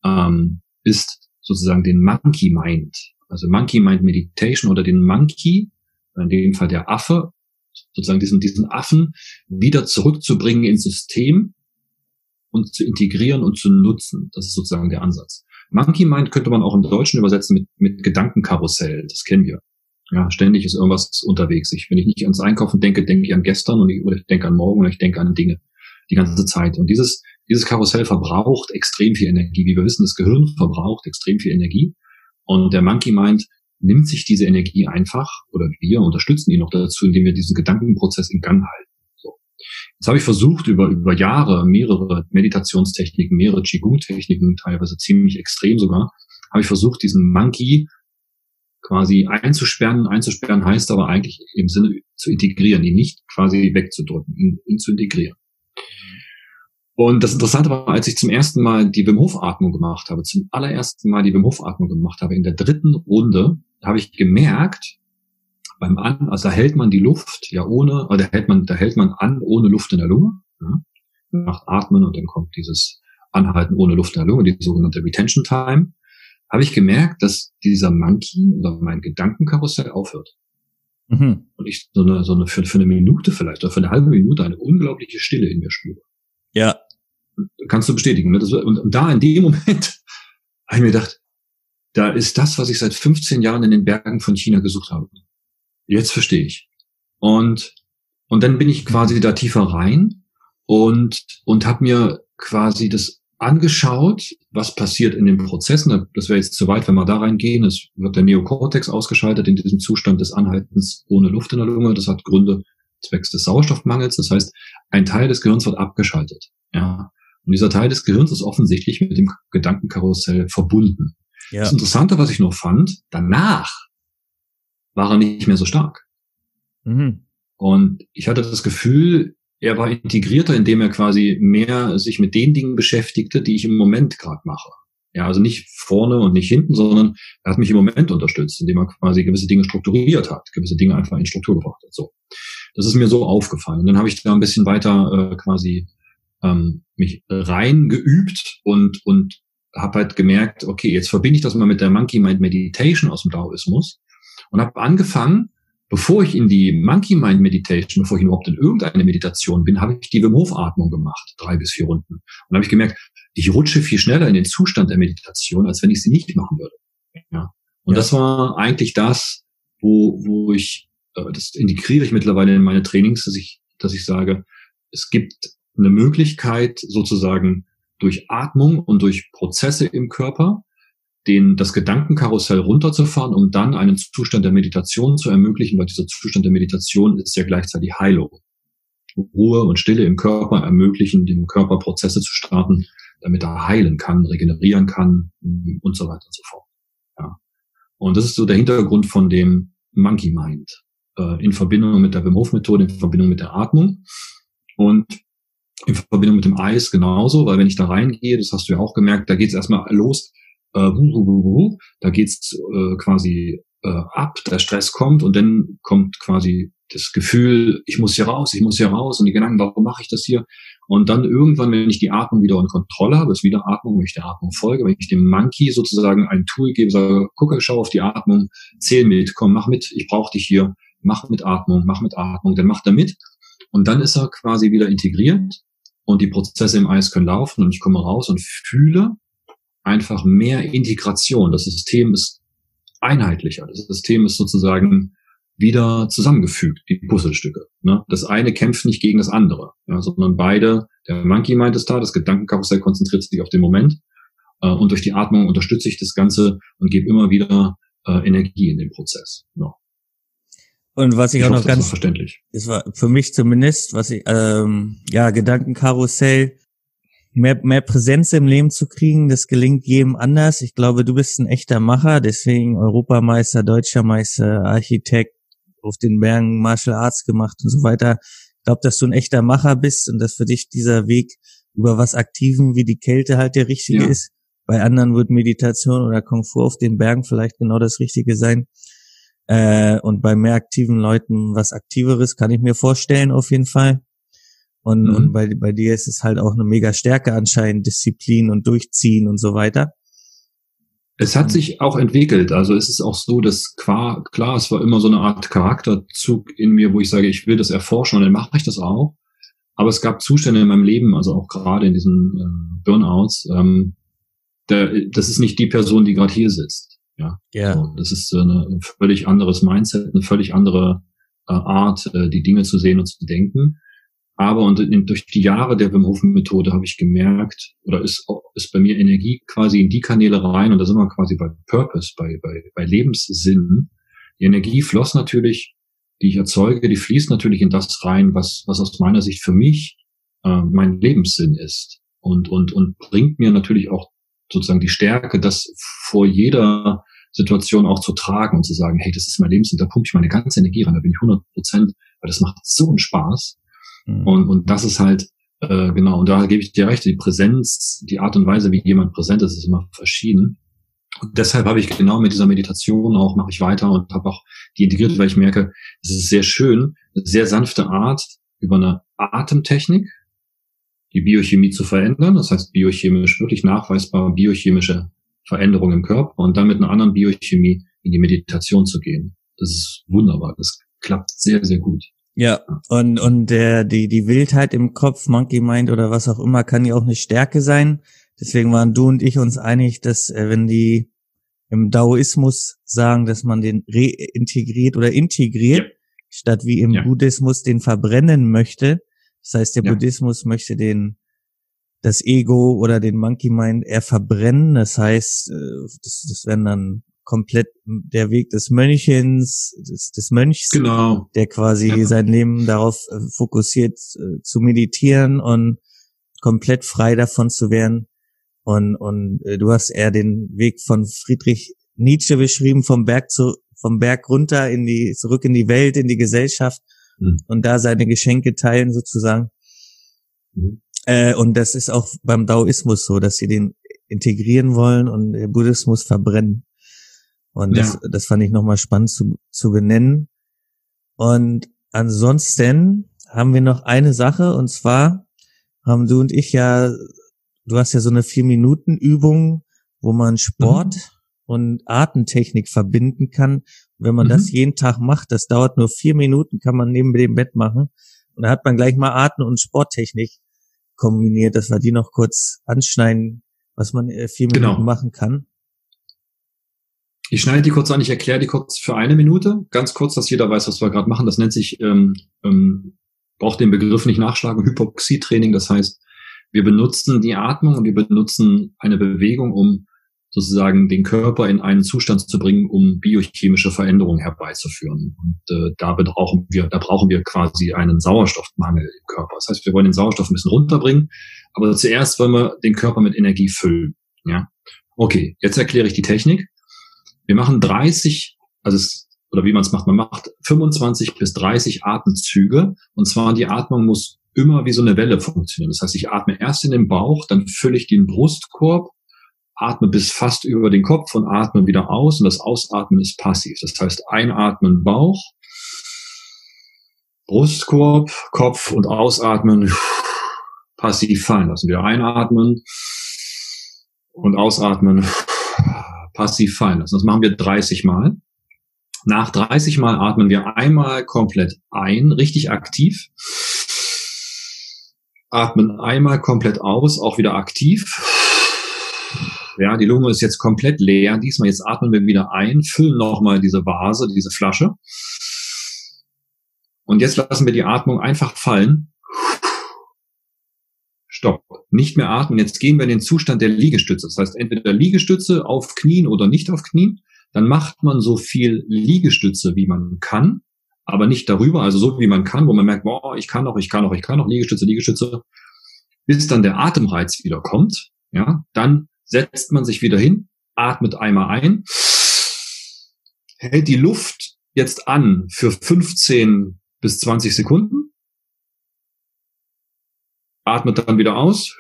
ist sozusagen den Monkey Mind, also Monkey Mind Meditation oder den Monkey, in dem Fall der Affe, sozusagen diesen Affen wieder zurückzubringen ins System und zu integrieren und zu nutzen. Das ist sozusagen der Ansatz. Monkey Mind könnte man auch im Deutschen übersetzen mit Gedankenkarussell. Das kennen wir. Ja, ständig ist irgendwas unterwegs. Wenn ich nicht ans Einkaufen denke, denke ich an gestern oder ich denke an morgen oder ich denke an Dinge die ganze Zeit. Und dieses Karussell verbraucht extrem viel Energie. Wie wir wissen, das Gehirn verbraucht extrem viel Energie. Und der Monkey Mind nimmt sich diese Energie einfach, oder wir unterstützen ihn noch dazu, indem wir diesen Gedankenprozess in Gang halten. So. Jetzt habe ich versucht, über Jahre mehrere Meditationstechniken, mehrere Qigong-Techniken, teilweise ziemlich extrem sogar, habe ich versucht, diesen Monkey quasi einzusperren. Einzusperren heißt aber eigentlich im Sinne zu integrieren, ihn nicht quasi wegzudrücken, ihn zu integrieren. Und das Interessante war, als ich zum ersten Mal die Wim Hof Atmung gemacht habe, zum allerersten Mal die Wim Hof Atmung gemacht habe, in der 3. Runde, habe ich gemerkt, also da hält man die Luft ja da hält man an ohne Luft in der Lunge, ja, macht Atmen und dann kommt dieses Anhalten ohne Luft in der Lunge, die sogenannte Retention Time. Habe ich gemerkt, dass dieser Monkey oder mein Gedankenkarussell aufhört. Mhm. Und ich für eine Minute vielleicht oder für eine halbe Minute eine unglaubliche Stille in mir spüre. Ja. Kannst du bestätigen. Ne? Und da in dem Moment habe ich mir gedacht, da ist das, was ich seit 15 Jahren in den Bergen von China gesucht habe. Jetzt verstehe ich. Und dann bin ich quasi da tiefer rein und habe mir quasi das angeschaut, was passiert in den Prozessen. Das wäre jetzt zu weit, wenn wir da reingehen. Es wird der Neokortex ausgeschaltet in diesem Zustand des Anhaltens ohne Luft in der Lunge. Das hat Gründe zwecks des Sauerstoffmangels. Das heißt, ein Teil des Gehirns wird abgeschaltet. Ja. Und dieser Teil des Gehirns ist offensichtlich mit dem Gedankenkarussell verbunden. Ja. Das Interessante, was ich noch fand, danach war er nicht mehr so stark. Mhm. Und ich hatte das Gefühl, er war integrierter, indem er quasi mehr sich mit den Dingen beschäftigte, die ich im Moment gerade mache. Ja, also nicht vorne und nicht hinten, sondern er hat mich im Moment unterstützt, indem er quasi gewisse Dinge strukturiert hat, gewisse Dinge einfach in Struktur gebracht hat. So, das ist mir so aufgefallen. Und dann habe ich da ein bisschen weiter mich reingeübt und habe halt gemerkt, okay, jetzt verbinde ich das mal mit der Monkey Mind Meditation aus dem Daoismus und habe angefangen, bevor ich in die Monkey Mind Meditation, bevor ich überhaupt in irgendeine Meditation bin, habe ich die Wim Hof Atmung gemacht, 3 bis 4 Runden. Und habe ich gemerkt, ich rutsche viel schneller in den Zustand der Meditation, als wenn ich sie nicht machen würde. Ja. Und das war eigentlich das, wo ich, das integriere ich mittlerweile in meine Trainings, dass ich sage, es gibt eine Möglichkeit, sozusagen durch Atmung und durch Prozesse im Körper, das Gedankenkarussell runterzufahren, um dann einen Zustand der Meditation zu ermöglichen, weil dieser Zustand der Meditation ist ja gleichzeitig Heilung. Ruhe und Stille im Körper ermöglichen, dem Körper Prozesse zu starten, damit er heilen kann, regenerieren kann und so weiter und so fort. Ja. Und das ist so der Hintergrund von dem Monkey Mind in Verbindung mit der Wim Hof Methode, in Verbindung mit der Atmung und in Verbindung mit dem Eis genauso, weil wenn ich da reingehe, das hast du ja auch gemerkt, da geht's erstmal los, da geht's quasi ab, der Stress kommt und dann kommt quasi das Gefühl, ich muss hier raus und die Gedanken, warum mache ich das hier? Und dann irgendwann, wenn ich die Atmung wieder in Kontrolle habe, ist wieder Atmung, wenn ich der Atmung folge, wenn ich dem Monkey sozusagen ein Tool gebe, sage, gucke, schau auf die Atmung, zähl mit, komm, mach mit, ich brauche dich hier, mach mit Atmung, dann macht er mit und dann ist er quasi wieder integriert und die Prozesse im Eis können laufen und ich komme raus und fühle einfach mehr Integration. Das System ist einheitlicher. Das System ist sozusagen wieder zusammengefügt, die Puzzlestücke. Ne? Das eine kämpft nicht gegen das andere, ja, sondern beide, der Monkey Mind ist da, das Gedankenkarussell konzentriert sich auf den Moment und durch die Atmung unterstütze ich das Ganze und gebe immer wieder Energie in den Prozess. Ja. Und was ich auch noch ganz, verständlich. Das war für mich zumindest, was ich, Gedankenkarussell, mehr Präsenz im Leben zu kriegen, das gelingt jedem anders. Ich glaube, du bist ein echter Macher, deswegen Europameister, Deutscher Meister, Architekt, auf den Bergen Martial Arts gemacht und so weiter. Ich glaube, dass du ein echter Macher bist und dass für dich dieser Weg über was Aktiven wie die Kälte halt der richtige ist. Bei anderen wird Meditation oder Kung Fu auf den Bergen vielleicht genau das Richtige sein. Und bei mehr aktiven Leuten was Aktiveres kann ich mir vorstellen auf jeden Fall. Und bei dir ist es halt auch eine mega Stärke anscheinend, Disziplin und Durchziehen und so weiter. Es hat sich auch entwickelt. Also es ist auch so, dass klar, es war immer so eine Art Charakterzug in mir, wo ich sage, ich will das erforschen und dann mache ich das auch. Aber es gab Zustände in meinem Leben, also auch gerade in diesen Burnouts, das ist nicht die Person, die gerade hier sitzt. Ja. So, das ist ein völlig anderes Mindset, eine völlig andere Art, die Dinge zu sehen und zu denken. Aber durch die Jahre der Wim Hof Methode habe ich gemerkt, oder ist bei mir Energie quasi in die Kanäle rein, und da sind wir quasi bei Purpose, bei Lebenssinn. Die Energie floss natürlich, die ich erzeuge, die fließt natürlich in das rein, was aus meiner Sicht für mich mein Lebenssinn ist. Und bringt mir natürlich auch sozusagen die Stärke, das vor jeder Situation auch zu tragen und zu sagen, hey, das ist mein Lebenssinn, da pumpe ich meine ganze Energie rein, da bin ich 100%, weil das macht so einen Spaß. Und das ist halt, genau, und da gebe ich dir recht, die Präsenz, die Art und Weise, wie jemand präsent ist immer verschieden. Und deshalb habe ich genau mit dieser Meditation auch, mache ich weiter und habe auch die integriert, weil ich merke, es ist sehr schön, eine sehr sanfte Art, über eine Atemtechnik die Biochemie zu verändern, das heißt biochemisch, wirklich nachweisbare biochemische Veränderungen im Körper und dann mit einer anderen Biochemie in die Meditation zu gehen. Das ist wunderbar, das klappt sehr, sehr gut. Ja, und die Wildheit im Kopf, Monkey Mind oder was auch immer, kann ja auch eine Stärke sein. Deswegen waren du und ich uns einig, dass wenn die im Daoismus sagen, dass man den reintegriert oder integriert, statt wie im Buddhismus den verbrennen möchte. Das heißt, der Buddhismus möchte das Ego oder den Monkey Mind eher verbrennen. Das heißt, das wäre dann komplett der Weg des Mönchens, des Mönchs, genau, der quasi sein Leben darauf fokussiert, zu meditieren und komplett frei davon zu werden. Und du hast eher den Weg von Friedrich Nietzsche beschrieben, vom Berg runter zurück in die Welt, in die Gesellschaft und da seine Geschenke teilen sozusagen. Und das ist auch beim Daoismus so, dass sie den integrieren wollen und den Buddhismus verbrennen. Und das fand ich nochmal spannend zu benennen. Und ansonsten haben wir noch eine Sache, und zwar haben du und ich du hast ja so eine 4-Minuten-Übung, wo man Sport und Atemtechnik verbinden kann. Und wenn man das jeden Tag macht, das dauert nur 4 Minuten, kann man neben dem Bett machen. Und da hat man gleich mal Atem- und Sporttechnik kombiniert, dass wir die noch kurz anschneiden, was man 4 Minuten machen kann. Ich schneide die kurz an, ich erkläre die kurz für 1 Minute, ganz kurz, dass jeder weiß, was wir gerade machen. Das nennt sich, braucht den Begriff nicht nachschlagen, Hypoxietraining. Das heißt, wir benutzen die Atmung und wir benutzen eine Bewegung, um sozusagen den Körper in einen Zustand zu bringen, um biochemische Veränderungen herbeizuführen. Und da brauchen wir quasi einen Sauerstoffmangel im Körper. Das heißt, wir wollen den Sauerstoff ein bisschen runterbringen, aber zuerst wollen wir den Körper mit Energie füllen. Ja, okay. Jetzt erkläre ich die Technik. Wir machen 30, oder wie man es macht, man macht 25 bis 30 Atemzüge. Und zwar die Atmung muss immer wie so eine Welle funktionieren. Das heißt, ich atme erst in den Bauch, dann fülle ich den Brustkorb, atme bis fast über den Kopf und atme wieder aus. Und das Ausatmen ist passiv. Das heißt, einatmen Bauch, Brustkorb, Kopf und ausatmen, passiv fallen lassen. Wieder einatmen und ausatmen, passiv fallen lassen. Das machen wir 30 Mal. Nach 30 Mal atmen wir einmal komplett ein, richtig aktiv. Atmen einmal komplett aus, auch wieder aktiv. Ja, die Lunge ist jetzt komplett leer. Diesmal jetzt atmen wir wieder ein, füllen nochmal diese Vase, diese Flasche. Und jetzt lassen wir die Atmung einfach fallen. Stopp. Nicht mehr atmen. Jetzt gehen wir in den Zustand der Liegestütze. Das heißt, entweder Liegestütze auf Knien oder nicht auf Knien. Dann macht man so viel Liegestütze, wie man kann, aber nicht darüber, also so wie man kann, wo man merkt, boah, ich kann noch, Liegestütze, bis dann der Atemreiz wieder kommt. Ja, dann setzt man sich wieder hin, atmet einmal ein, hält die Luft jetzt an für 15 bis 20 Sekunden atmet dann wieder aus.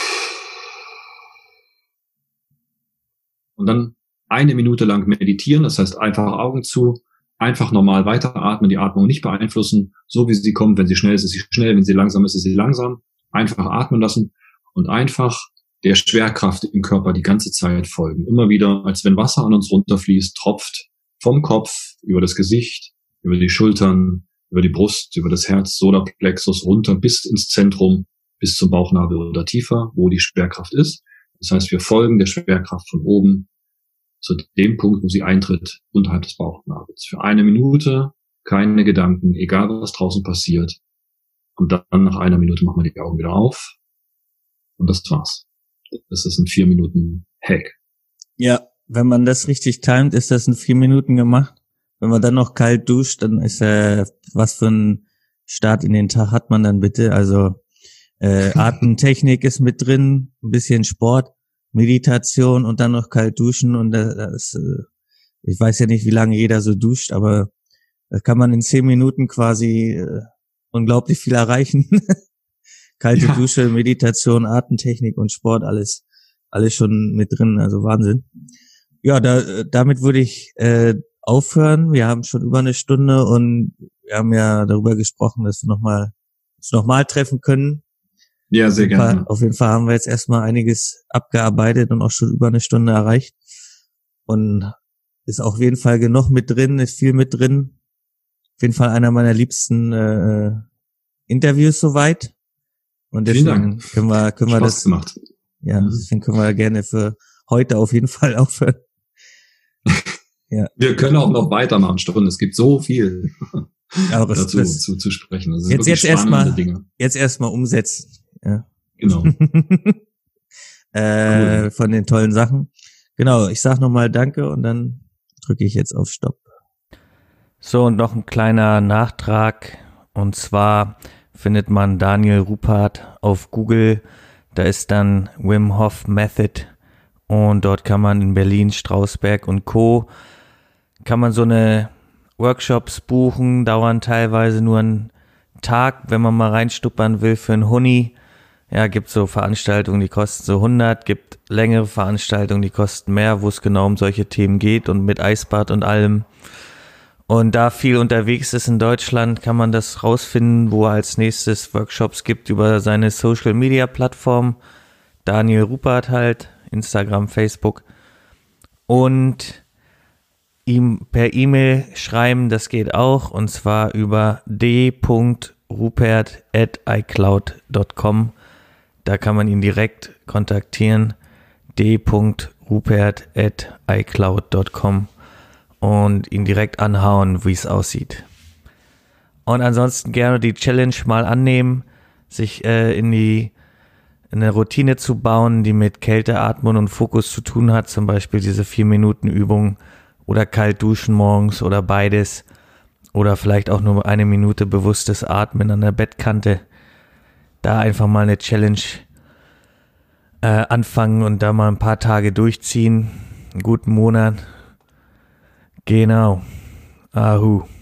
Und dann 1 Minute lang meditieren, das heißt einfach Augen zu, einfach normal weiteratmen, die Atmung nicht beeinflussen, so wie sie kommt. Wenn sie schnell ist, ist sie schnell, wenn sie langsam ist, ist sie langsam. Einfach atmen lassen und einfach der Schwerkraft im Körper die ganze Zeit folgen. Immer wieder, als wenn Wasser an uns runterfließt, tropft vom Kopf über das Gesicht, über die Schultern, über die Brust, über das Herz, Solarplexus runter bis ins Zentrum, bis zum Bauchnabel oder tiefer, wo die Schwerkraft ist. Das heißt, wir folgen der Schwerkraft von oben zu dem Punkt, wo sie eintritt, unterhalb des Bauchnabels. Für 1 Minute, keine Gedanken, egal was draußen passiert. Und dann nach 1 Minute machen wir die Augen wieder auf. Und das war's. Das ist ein 4 Minuten Hack. Ja, wenn man das richtig timet, ist das in 4 Minuten gemacht. Wenn man dann noch kalt duscht, dann ist was für ein Start in den Tag hat man dann bitte. Also Atemtechnik ist mit drin, ein bisschen Sport, Meditation und dann noch kalt duschen. Und ich weiß ja nicht, wie lange jeder so duscht, aber da kann man in 10 Minuten quasi unglaublich viel erreichen. Kalte Dusche, Meditation, Atemtechnik und Sport, alles schon mit drin, also Wahnsinn. Ja, damit würde ich aufhören. Wir haben schon über 1 Stunde und wir haben ja darüber gesprochen, dass wir uns nochmal treffen können. Ja, sehr gerne. Auf jeden Fall haben wir jetzt erstmal einiges abgearbeitet und auch schon über 1 Stunde erreicht. Und ist auf jeden Fall genug mit drin, ist viel mit drin. Auf jeden Fall einer meiner liebsten Interviews soweit. Und deswegen können wir Spaß das gemacht. Ja, deswegen können wir gerne für heute auf jeden Fall aufhören. Ja. Wir können auch noch weitermachen, Stefan. Es gibt so viel dazu zu sprechen. Das sind jetzt erstmal umsetzen. Ja. Genau. Cool. Von den tollen Sachen. Genau, ich sag nochmal Danke und dann drücke ich jetzt auf Stopp. So, und noch ein kleiner Nachtrag. Und zwar findet man Daniel Ruppert auf Google. Da ist dann Wim Hof Method und dort kann man in Berlin, Strausberg und Co. kann man so eine Workshops buchen, dauern teilweise nur einen Tag, wenn man mal reinstuppern will für einen Huni. Ja, gibt so Veranstaltungen, die kosten so 100, gibt längere Veranstaltungen, die kosten mehr, wo es genau um solche Themen geht und mit Eisbad und allem. Und da viel unterwegs ist in Deutschland, kann man das rausfinden, wo er als nächstes Workshops gibt über seine Social-Media-Plattform. Daniel Ruppert halt, Instagram, Facebook. Und ihm per E-Mail schreiben, das geht auch. Und zwar über d.ruppert@icloud.com. Da kann man ihn direkt kontaktieren. d.ruppert@icloud.com. Und ihn direkt anhauen, wie es aussieht. Und ansonsten gerne die Challenge mal annehmen, sich in eine Routine zu bauen, die mit Kälteatmung und Fokus zu tun hat, zum Beispiel diese 4-Minuten-Übung oder kalt duschen morgens oder beides oder vielleicht auch nur 1 Minute bewusstes Atmen an der Bettkante. Da einfach mal eine Challenge anfangen und da mal ein paar Tage durchziehen, einen guten Monat. Genau. Ahu.